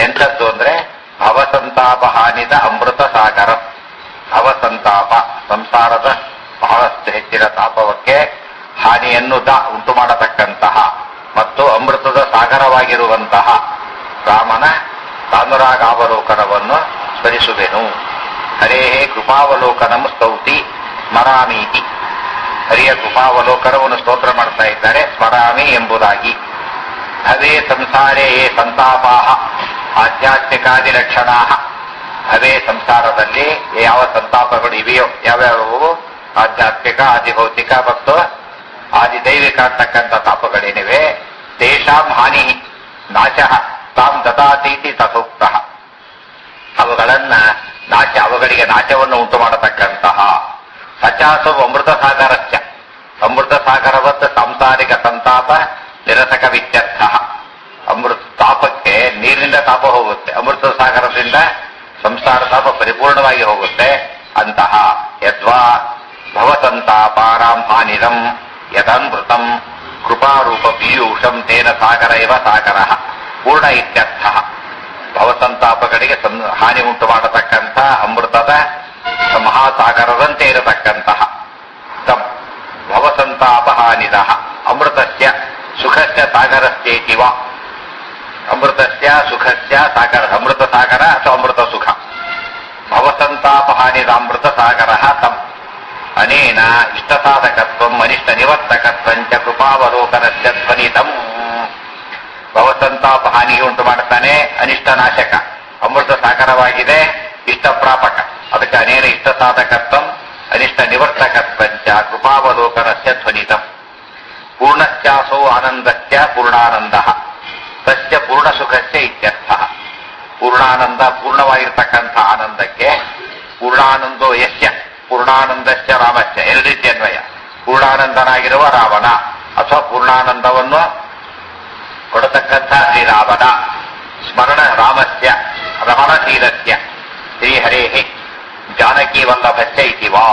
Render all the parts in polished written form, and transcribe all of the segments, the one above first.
ಎಂಥದ್ದು ಅಂದ್ರೆ ಭವಸಂತಾಪ ಹಾನಿದ ಅಮೃತ ಸಾಗರ. ಭವಸಂತಾಪ ಸಂಸಾರದ ಬಹಳಷ್ಟು ಹೆಚ್ಚಿನ ತಾಪವಕ್ಕೆ ಹಾನಿಯನ್ನು ಉಂಟು ಮಾಡತಕ್ಕಂತಹ ಮತ್ತು ಅಮೃತದ ಸಾಗರವಾಗಿರುವಂತಹ ರಾಮನ ತಾನುರಾಗಾವಲೋಕನವನ್ನು ಸ್ಮರಿಸುವೆನು. ಹರೇ ಕೃಪಾವಲೋಕನಂ ಸ್ತೌತಿ ಸ್ಮರಾಮೀತಿ. ಹರಿಯ ಕೃಪಾವಲೋಕನವನ್ನು ಸ್ತೋತ್ರ ಮಾಡ್ತಾ ಇದ್ದಾರೆ, ಸ್ಮರಾಮಿ ಎಂಬುದಾಗಿ. ಭವೇ ಸಂಸಾರೇ ಯೇ ಸಂತಾಪಾಹ ಆಧ್ಯಾತ್ಮಿಕಾದಿ ಲಕ್ಷಣಾ. ಭವೇ ಸಂಸಾರದಲ್ಲಿ ಯಾವ ಸಂತಾಪಗಳು ಇವೆಯೋ, ಯಾವ್ಯಾವು ಆಧ್ಯಾತ್ಮಿಕ, ಆದಿಭೌತಿಕ ಮತ್ತು ಆದಿದೈವಿಕ ಅಂತಕ್ಕಂಥ ತಾಪಗಳೇನಿವೆ, ತೇಷಾಂ ಹಾನಿ ನಾಶ ತಾಂ ದದಾತೀತಿ ತಥೋಕ್ತ. ಅವುಗಳನ್ನ ಅವುಗಳಿಗೆ ನಾಶವನ್ನು ಉಂಟು ಮಾಡತಕ್ಕಂತಹ ಸಚಾಸವು ಅಮೃತ ಸಾಗರಸ್ಯ. ಅಮೃತ ಸಾಗರವತ್ತು ಸಾಂಸಾರಿಕ ಸಂತಾಪ ನಿರಸಕ ವಿತ್ಯರ್ಥ. ಅಮೃತ ತಾಪಕ್ಕೆ ನೀರಿನಿಂದ ತಾಪ ಹೋಗುತ್ತೆ, ಅಮೃತ ಸಾಗರದಿಂದ ಸಂಸಾರ ತಾಪ ಪರಿಪೂರ್ಣವಾಗಿ ಹೋಗುತ್ತೆ. ಅಂತಹ ಯದ್ವಾ ಭವಸಂತಾಪಾರಾಂ ಹಾನಿರಂ ಯದನ್ಮೃತಂ ಕೃಪಾರೂಪ ಪೀಯೂಷಂ ತೇನ ಸಾಗರ ಇವ ಸಾಗರ ಪೂರ್ಣ ಇತ್ಯರ್ಥ. ಭವಸಂತಾಪಗಳಿಗೆ ಹಾನಿ ಉಂಟು ಮಾಡತಕ್ಕಂಥ ಅಮೃತದ ಮಹಾಸಾಗರದಂತೆ ಇರತಕ್ಕಂತಹ ತಂ ಭವಸಂತಾಪ ಹಾನಿದ ಅಮೃತಸ್ಯ ಸುಖಸ್ಯ ಸಾಗರಸ್ಯೇತಿವ. ಅಮೃತಸ್ಯ ಸುಖಸ್ಯ ಸಾಗರ, ಅಮೃತ ಸಾಗರ ಅಥವಾ ಅಮೃತ ಸುಖ. ಭವಸಂತಾಪ ಹಾನಿದ ಅಮೃತ ಸಾಗರ ತಂ ಅನೇನ ಇಷ್ಟಸಾಧಕತ್ವಂ ಅನಿಷ್ಟ ನಿವರ್ತಕತ್ವಂಚ ಕೃಪಾವಲೋಕನಸ್ಯ ಧ್ವನಿತಂ. ಭವಸಂತಾಪ ಹಾನಿಗೆ ಉಂಟು ಮಾಡ್ತಾನೆ, ಅನಿಷ್ಟ ನಾಶಕ, ಅಮೃತ ಸಾಗರವಾಗಿದೆ, ಇಷ್ಟ ಪ್ರಾಪಕ. ಅದಕ್ಕೆ ಅನೇನ ಇಷ್ಟ ಸಾಧಕತ್ವಂ ಅನಿಷ್ಟ ನಿವರ್ತಕತ್ವಂಚ ಕೃಪಾವಲೋಕನಸ್ಯ ಧ್ವನಿತಂ. ಪೂರ್ಣಶ್ಚಾಸೋ ಆನಂದಸ್ಯ ಪೂರ್ಣಾನಂದ ತಸ್ಯ ಪೂರ್ಣ ಸುಖಸ್ಯ ಇತ್ಯರ್ಥ. ಪೂರ್ಣಾನಂದ, ಪೂರ್ಣವಾಗಿರ್ತಕ್ಕಂಥ ಆನಂದಕ್ಕೆ ಪೂರ್ಣಾನಂದೋ ಯಸ್ಯ ಪೂರ್ಣಾನಂದಸ್ಯ ರಾಮಸ್ಯ, ಎರಡು ರೀತಿ ಅನ್ವಯ. ಪೂರ್ಣಾನಂದನಾಗಿರುವ ರಾವಣ ಅಥವಾ ಪೂರ್ಣಾನಂದವನ್ನು ಕೊಡತಕ್ಕಂಥ ಶ್ರೀರಾಮನ ಸ್ಮರಣ ರಾಮಸ್ಯ ರಮಣಶೀಲಸ್ಯ ಶ್ರೀಹರೇ ಜಾನಕಿ ವಲ್ಲಭಸ್ಯ ಇತಿವಾ.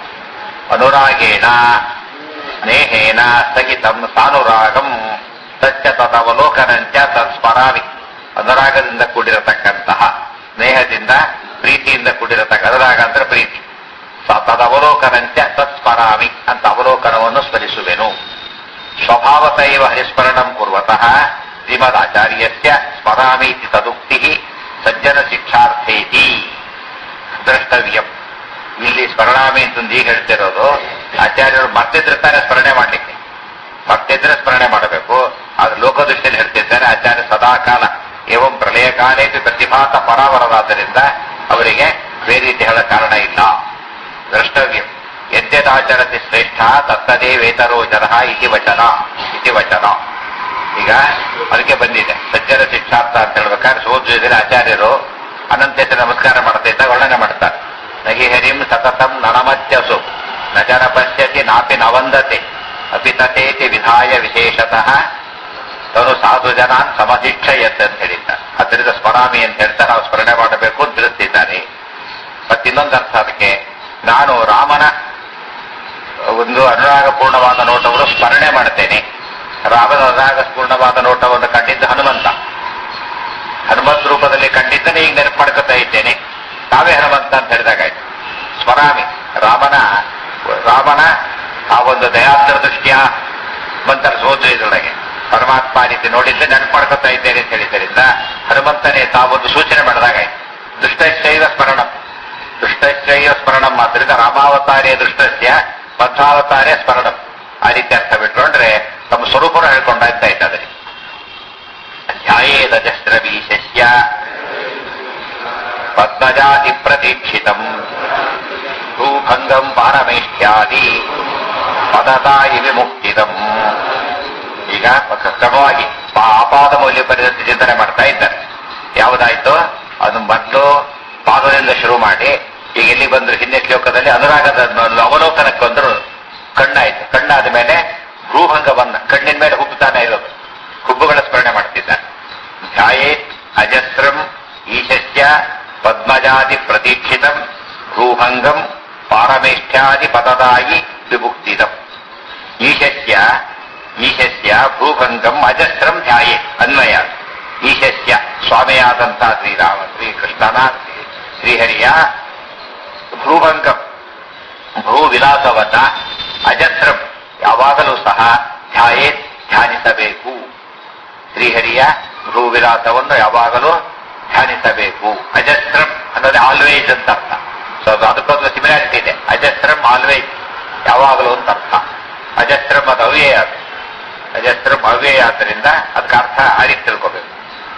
ಅನುರಾಗೇಣ ಸ್ನೇಹೇನ ಸ್ಥಗಿತಂ ಸಾನುರಾಗಂ ತಚ್ಚ ತದವಲೋಕನಂಚ ತತ್ಸ್ಮರಾಮಿ. ಅನುರಾಗದಿಂದ ಕೂಡಿರತಕ್ಕಂತಹ, ಸ್ನೇಹದಿಂದ ಪ್ರೀತಿಯಿಂದ ಕೂಡಿರತಕ್ಕ, ಅನುರಾಗ ಅಂದ್ರೆ ಪ್ರೀತಿ, ತದವಲೋಕನಂಚ ತತ್ಸ್ಮರಾಮಿ ಅಂತ ಅವಲೋಕನವನ್ನು ಸ್ಮರಿಸುವೆನು. ಸ್ವಭಾವತೈವ ಹರಿಸ್ಮರಣಂ ಕುರ್ವತಃ ಶ್ರೀಮದಾಚಾರ್ಯಸ್ಯ ಸ್ಮರಾಮೀತಿ ತದುಕ್ತಿ ಸಜ್ಜನ ಶಿಕ್ಷಾರ್ಥೇತಿ ದ್ರಷ್ಟವ್ಯಂ. ಇಲ್ಲಿ ಸ್ಮರಣಾಮಿ ಅಂತಂದು ಈಗ ಹೇಳ್ತಿರೋದು, ಆಚಾರ್ಯರು ಮರ್ತಿದ್ರೆ ಸ್ಮರಣೆ ಮಾಡ್ಲಿಕ್ಕೆ, ಮರ್ತಿದ್ರೆ ಸ್ಮರಣೆ ಮಾಡಬೇಕು. ಆದ್ರೆ ಲೋಕದೃಷ್ಟಿಯಲ್ಲಿ ಹೇಳ್ತಿದ್ದಾರೆ ಆಚಾರ್ಯ ಸದಾಕಾಲ ಏವಂ ಪ್ರಳಯ ಕಾಲೇಪಿ ಪ್ರತಿಭಾತ ಪರಾವರರಾದ್ದರಿಂದ ಅವರಿಗೆ ಬೇರೆ ರೀತಿ ಹೇಳ ಕಾರಣ ಇಲ್ಲ. ದ್ರಷ್ಟವ್ಯಂ ಯದ್ಯದಾಚರತಿ ಶ್ರೇಷ್ಠ ತತ್ತದೇ ವೇತರೋ ಜನ ಇತಿ ವಚನ. ಈಗ ಅದಕ್ಕೆ ಬಂದಿದೆ ಸಜ್ಜನ ಶಿಕ್ಷಾರ್ಥ ಅಂತ ಹೇಳ್ಬೇಕಾದ್ರೆ ಸೋದರಿದ್ರೆ ಆಚಾರ್ಯರು ಅನಂತೇತ ನಮಸ್ಕಾರ ಮಾಡ್ತಾ ಇದ್ದಾಗ ವರ್ಣನೆ ಮಾಡ್ತಾರೆ. ನಹಿ ಹರಿಂ ಸತತಂ ನನಮತ್ಯಸು ನ ಜನ ಪಶ್ಯತಿ ನಾಪಿ ನವಂದತೆ ಅಪಿ ತಥೇತಿ ವಿಧಾಯ ವಿಶೇಷತಃ ತನು ಸಾಧು ಜನಾನ್ ಸಮಧಿಕ್ಷಯತ್ ಅಂತ ಹೇಳಿದ್ದಾರೆ. ಅದರಿಂದ ಸ್ಮರಾಮಿ ಅಂತ ಹೇಳ್ತಾರೆ, ನಾವು ಸ್ಮರಣೆ ಮಾಡಬೇಕು ಅಂತ ತಿಳಿಸ್ತಿದ್ದಾರೆ. ಮತ್ತಿನ್ನೊಂದು ಅರ್ಥ ಅದಕ್ಕೆ, ನಾನು ರಾಮನ ಒಂದು ಅನುರಾಗಪೂರ್ಣವಾದ ನೋಟವನ್ನು ಸ್ಮರಣೆ ಮಾಡ್ತೇನೆ. ರಾಮನ ಅನುರಾಗಪೂರ್ಣವಾದ ನೋಟವನ್ನು ಕಂಡಿದ್ದು ಹನುಮಂತ, ಹನುಮಂತ ರೂಪದಲ್ಲಿ ಕಂಡಿದ್ದನೇ ಈಗ ನೆನಪು ಮಾಡ್ಕೊತಾ ಇದ್ದೇನೆ. ತಾವೇ ಹನುಮಂತ ಅಂತ ಹೇಳಿದಾಗಾಯ್ತು. ಸ್ಮರಾಮಿ ರಾಮನ ಆ ಒಂದು ದಯಾದ್ರ ದೃಷ್ಟಿಯ ಮಂತ್ರ ಸೋದರಿದೊಳಗೆ ಪರಮಾತ್ಮ ರೀತಿ ನೋಡಿದ್ದೆ ನೆನಪು ಮಾಡ್ಕೊತಾ ಇದ್ದೇನೆ ಅಂತ ಹೇಳಿದ್ದರಿಂದ ಹನುಮಂತನೇ ತಾವೊಂದು ಸೂಚನೆ ಮಾಡಿದಾಗಾಯ್ತು. ದುಷ್ಟಶ್ಚೈವ ಸ್ಮರಣಂ, ದುಷ್ಟಶ್ಚೈವ ಸ್ಮರಣಂ ಮಾತ್ರದಿಂದ ರಾಮಾವತಾರಿಯ ದೃಷ್ಟಸ್ಯ ಮಧ್ವಾವತಾರ್ಯ ಸ್ಮರಣಂ. ಆ ರೀತಿ ಅರ್ಥ ಬಿಟ್ಕೊಂಡ್ರೆ ತಮ್ಮ ಸ್ವರೂಪನ ಹೇಳ್ಕೊಂಡಾಗ್ತಾ ಇದ್ದಾರೆ. ಧ್ಯಾಯೇದಜಸ್ರವೀಶಸ್ಯ ಪದ್ಮಜಾತಿ ಪ್ರತೀಕ್ಷಿತಂ ಭೂಭಂಗಂ ಪಾರಮೇಷ್ಠ್ಯಾದಿ ಪದತಾಯಿ ವಿಮುಕ್ತಿದಂ. ಈಗ ಕ್ರಮವಾಗಿ ಆಪಾದ ಮೌಲ್ಯ ಪರಿಸ್ಥಿತಿ ಚಿಂತನೆ ಮಾಡ್ತಾ ಇದ್ದಾರೆ. ಯಾವುದಾಯ್ತು ಅದು ಮೊದಲು ಪಾದದಿಂದ ಶುರು ಮಾಡಿ ಈಗ ಎಲ್ಲಿ ಬಂದ್ರು ಹಿಂದೆ ಶ್ಲೋಕದಲ್ಲಿ ಅನುರಾಗದ ಅವಲೋಕನಕ್ಕೊಂದ್ರು ಕಣ್ಣಾಯ್ತು. ಕಣ್ಣಾದ ಮೇಲೆ ಭ್ರೂಭಂಗವನ್ನ ಕಣ್ಣಿನ ಮೇಲೆ ಹುಬ್ಬುತ್ತಾನೆ ಇರೋದು, ಹುಬ್ಬುಗಳ ಸ್ಮರಣೆ ಮಾಡ್ತಿದ್ದಾರೆ. ಧ್ಯಾಯೇತ್ ಅಜಸ್ರಂ ಈಶಸ್ಯ ಪದ್ಮಜಾದಿ ಪ್ರತೀಕ್ಷಿತಂ ಭ್ರೂಭಂಗಂ ಪಾರಮೇಷ್ಠ್ಯಾದಿ ಪದದಾಯಿ ವಿಮುಕ್ತಿದಂ. ಈಶಸ್ಯ ಭ್ರೂಭಂಗಂ ಅಜಸ್ರಂ ಧ್ಯಾಯೇ ಅನ್ವಯ. ಈಶಸ್ಯ ಸ್ವಾಮಿಯಾದಂಥ ಶ್ರೀಕೃಷ್ಣನ ಶ್ರೀಹರಿಯ ಭ್ರೂಭಂಗಂ ಭ್ರೂ ವಿಲಾಸವನ್ನ ಅಜಸ್ರಂ ಯಾವಾಗಲೂ ಸಹ ಧ್ಯಾನಿಸಬೇಕು. ಶ್ರೀಹರಿಯ ಭ್ರೂ ವಿಲಾಸವನ್ನು ಯಾವಾಗಲೂ ಧ್ಯಾನಿಸಬೇಕು. ಅಜಸ್ರಂ ಅನ್ನೋದೇ ಆಲ್ವೇಜ್ ಅಂತ ಅರ್ಥ. ಸೊ ಅದಕ್ಕೊಂದು ಸಿಮಿಲಾರಿಟಿ ಇದೆ. ಅಜಸ್ರಂ ಆಲ್ವೇಜ್ ಯಾವಾಗಲೂ ಅಂತ ಅರ್ಥ. ಅಜಸ್ರಂ ಅದು ಅವ್ಯಯ, ಅಜಸ್ರಂ ಅವ್ಯಯ ಆದ್ದರಿಂದ ಅದಕ್ಕೆ ಅರ್ಥ ಆ ರೀತಿ ತಿಳ್ಕೋಬೇಕು.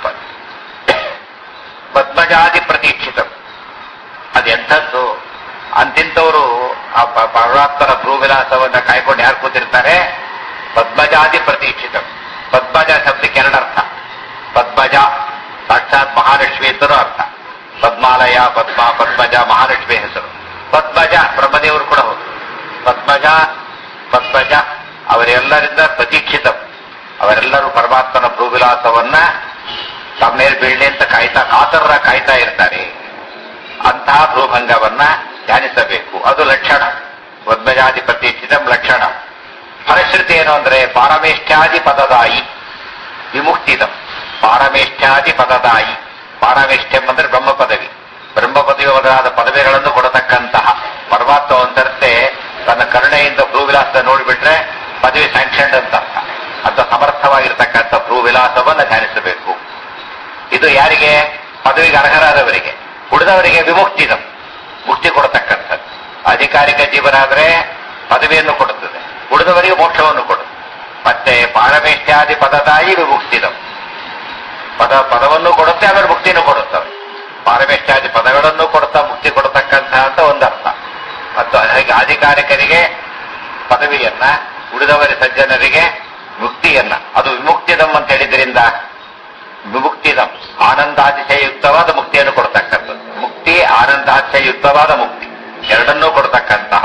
ಪದ್ಮಜಾದಿ ಪ್ರತೀಕ್ಷಿತ ಅದೆಂಥದ್ದು ಅಂತಿಂತವರು ಆ ಪರಮಾತ್ಮನ ಭ್ರೂವಿಲಾಸವನ್ನ ಕಾಯ್ಕೊಂಡು ಯಾರು ಕೂತಿರ್ತಾರೆ? ಪದ್ಮಜಾದಿ ಪ್ರತೀಕ್ಷಿತ. ಪದ್ಮಜ ಶಬ್ದಕ್ಕೆ ಎರಡರ್ಥ. ಪದ್ಮಜ ಸಾಕ್ಷಾತ್ ಮಹಾಲಕ್ಷ್ಮಿ ಅಂತಲೂ ಅರ್ಥ. ಪದ್ಮಾಲಯ, ಪದ್ಮಜ ಮಹಾಲಕ್ಷ್ಮಿ ಹೆಸರು. ಪದ್ಮಜ ಬ್ರಹ್ಮದೇವರು ಕೂಡ ಹೌದು. ಪದ್ಮಜ ಅವರೆಲ್ಲರಿಂದ ಪ್ರತೀಕ್ಷಿತ. ಅವರೆಲ್ಲರೂ ಪರಮಾತ್ಮನ ಭ್ರೂವಿಲಾಸವನ್ನ ತಮ್ಮೇಲೆ ಬೀಳಲಿ ಅಂತ ಕಾಯ್ತಾ ಇರ್ತಾರೆ. ಅಂತಹ ಭ್ರೂಭಂಗವನ್ನ ಧ್ಯಾನಿಸಬೇಕು. ಅದು ಲಕ್ಷಣ. ಪದ್ಮಜಾದಿ ಪ್ರತೀಕ್ಷಿತ ಲಕ್ಷಣ. ಫಲಶ್ರುತಿ ಏನು ಅಂದ್ರೆ ಪಾರಮೇಷ್ಠ್ಯಾದಿ ಪದದಾಯಿ ವಿಮುಕ್ತಿದಂ. ಪಾರಮೇಷ್ಠ್ಯಾದಿ ಪದದಾಯಿ. ಪಾರಮೇಷ್ಠ್ಯಂ ಅಂದ್ರೆ ಬ್ರಹ್ಮ ಪದವಿ. ಬ್ರಹ್ಮ ಪದವಿ ಮೊದಲಾದ ಪದವಿಗಳನ್ನು ಕೊಡತಕ್ಕಂತಹ ಪರಮಾತ್ಮ ಒಂದರ್ತೆ ತನ್ನ ಕರುಣೆಯಿಂದ ಭ್ರೂವಿಲಾಸ ನೋಡಿಬಿಟ್ರೆ ಪದವಿ ಸ್ಯಾಂಕ್ಷನ್ಡ್ ಅಂತ ಅರ್ಥ. ಅಂತ ಸಮರ್ಥವಾಗಿರ್ತಕ್ಕಂಥ ಭ್ರೂವಿಲಾಸವನ್ನು ಧ್ಯಾನಿಸಬೇಕು. ಇದು ಯಾರಿಗೆ? ಪದವಿಗೆ ಅರ್ಹರಾದವರಿಗೆ. ಉಳಿದವರಿಗೆ ವಿಮುಕ್ತಿದಂ, ಮುಕ್ತಿ ಕೊಡತಕ್ಕಂಥದ್ದು. ಅಧಿಕಾರಿಕ ಜೀವನ ಆದ್ರೆ ಪದವಿಯನ್ನು ಕೊಡುತ್ತದೆ, ಉಳಿದವರಿಗೆ ಮೋಕ್ಷವನ್ನು ಕೊಡುತ್ತದೆ. ಮತ್ತೆ ಪಾರಮೇಷ್ಠ್ಯಾದಿ ಪದದಾಯಿ ವಿಮುಕ್ತಿದಂ. ಪದವನ್ನು ಕೊಡುತ್ತೆ, ಆಮೇಲೆ ಮುಕ್ತಿನೂ ಕೊಡುತ್ತವೆ. ಪಾರಮೇಷ್ಠ್ಯಾದಿ ಪದಗಳನ್ನು ಕೊಡುತ್ತಾ ಮುಕ್ತಿ ಕೊಡತಕ್ಕಂತಹ ಅಂತ ಒಂದರ್ಥ. ಮತ್ತು ಅಧಿಕಾರಿಕರಿಗೆ ಪದವಿಯನ್ನ, ಉಳಿದವರ ಸಜ್ಜನರಿಗೆ ಮುಕ್ತಿಯನ್ನ. ಅದು ವಿಮುಕ್ತಿದಂ ಅಂತ ಹೇಳಿದ್ರಿಂದ ವಿಮುಕ್ತಿದಂ ಆನಂದಾತಿಶಯಯುಕ್ತವಾದ ಮುಕ್ತಿಯನ್ನು ಕೊಡ್ತಕ್ಕಂಥದ್ದು. ಮುಕ್ತಿ ಆನಂದಾತಿಶಯಯುಕ್ತವಾದ ಮುಕ್ತಿ ಎರಡನ್ನೂ ಕೊಡ್ತಕ್ಕಂತಹ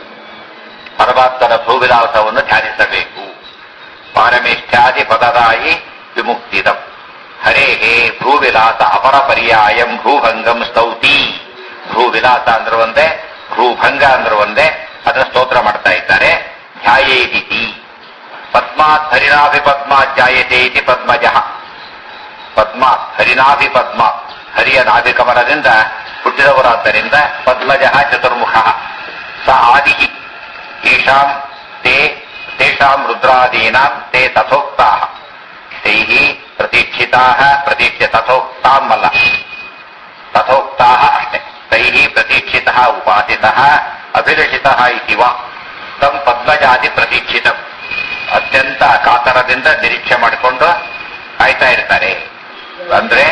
ಪರಮಾತ್ಮನ ಭೂವಿಲಾಸವನ್ನು ಧ್ಯಾನಿಸಬೇಕು. ಪಾರಮೇಷ್ಠ್ಯಾದಿ ಪದದಾಯಿ ವಿಮುಕ್ತಿದಂ. ಹರೇಹೇ ಭೂವಿಲಾಸ ಅಪರ ಪರ್ಯಾಯಂ ಭೂಭಂಗಂ ಸ್ತೌತಿ. ಭೂವಿಲಾಸ ಅಂದ್ರೆ ಒಂದೇ, ಭೂಭಂಗ ಅಂದ್ರೆ ಒಂದೇ. ಅದನ್ನು ಸ್ತೋತ್ರ ಮಾಡ್ತಾ ಇದ್ದಾರೆ. ಧ್ಯಾಯೇತಿ ಪದ್ಮಾತ್ ಹರಿನಾಭಿಪದ್ಮ ಜಾಯತೆ ಇತಿ ಪದ್ಮಜ. ಪದ್ಮ ಹರಿನಾಭಿಪದ್ಮ, ಹರಿಯ ನಾಭಿಕಮಲದಿಂದ ಹುಟ್ಟಿದವರಾದ್ದರಿಂದ ಪದ್ಮಜ ಚತುರ್ಮುಖ. ಸ ಆದಿ ಈಶಾಂ ತೇಷಾಂ ರುದ್ರಾದೀನಾಂ ತೇ ತಥೋಕ್ತಾ ತೈಃ ಪ್ರತೀಕ್ಷಿತಾ ಪ್ರತೀಕ್ಷ್ಯ ತಥೋಕ್ತಾಮಲ್ಲ ತಥೋಕ್ತಾ ಅಷ್ಟೇ. ತೈಃ ಪ್ರತೀಕ್ಷಿತಃ ಉಪಾಸಿತಃ ಅಭಿಲಷಿತಃ ಇತಿ ವಾ ತಂ ಪದ್ಮಜಾದಿ ಪ್ರತೀಕ್ಷಿತಂ. ಅತ್ಯಂತ ಕಾತರದಿಂದ ನಿರೀಕ್ಷೆ ಮಾಡಿಕೊಂಡು ಕಾಯ್ತಾ ಇರ್ತಾರೆ. ಅಂದ್ರೆ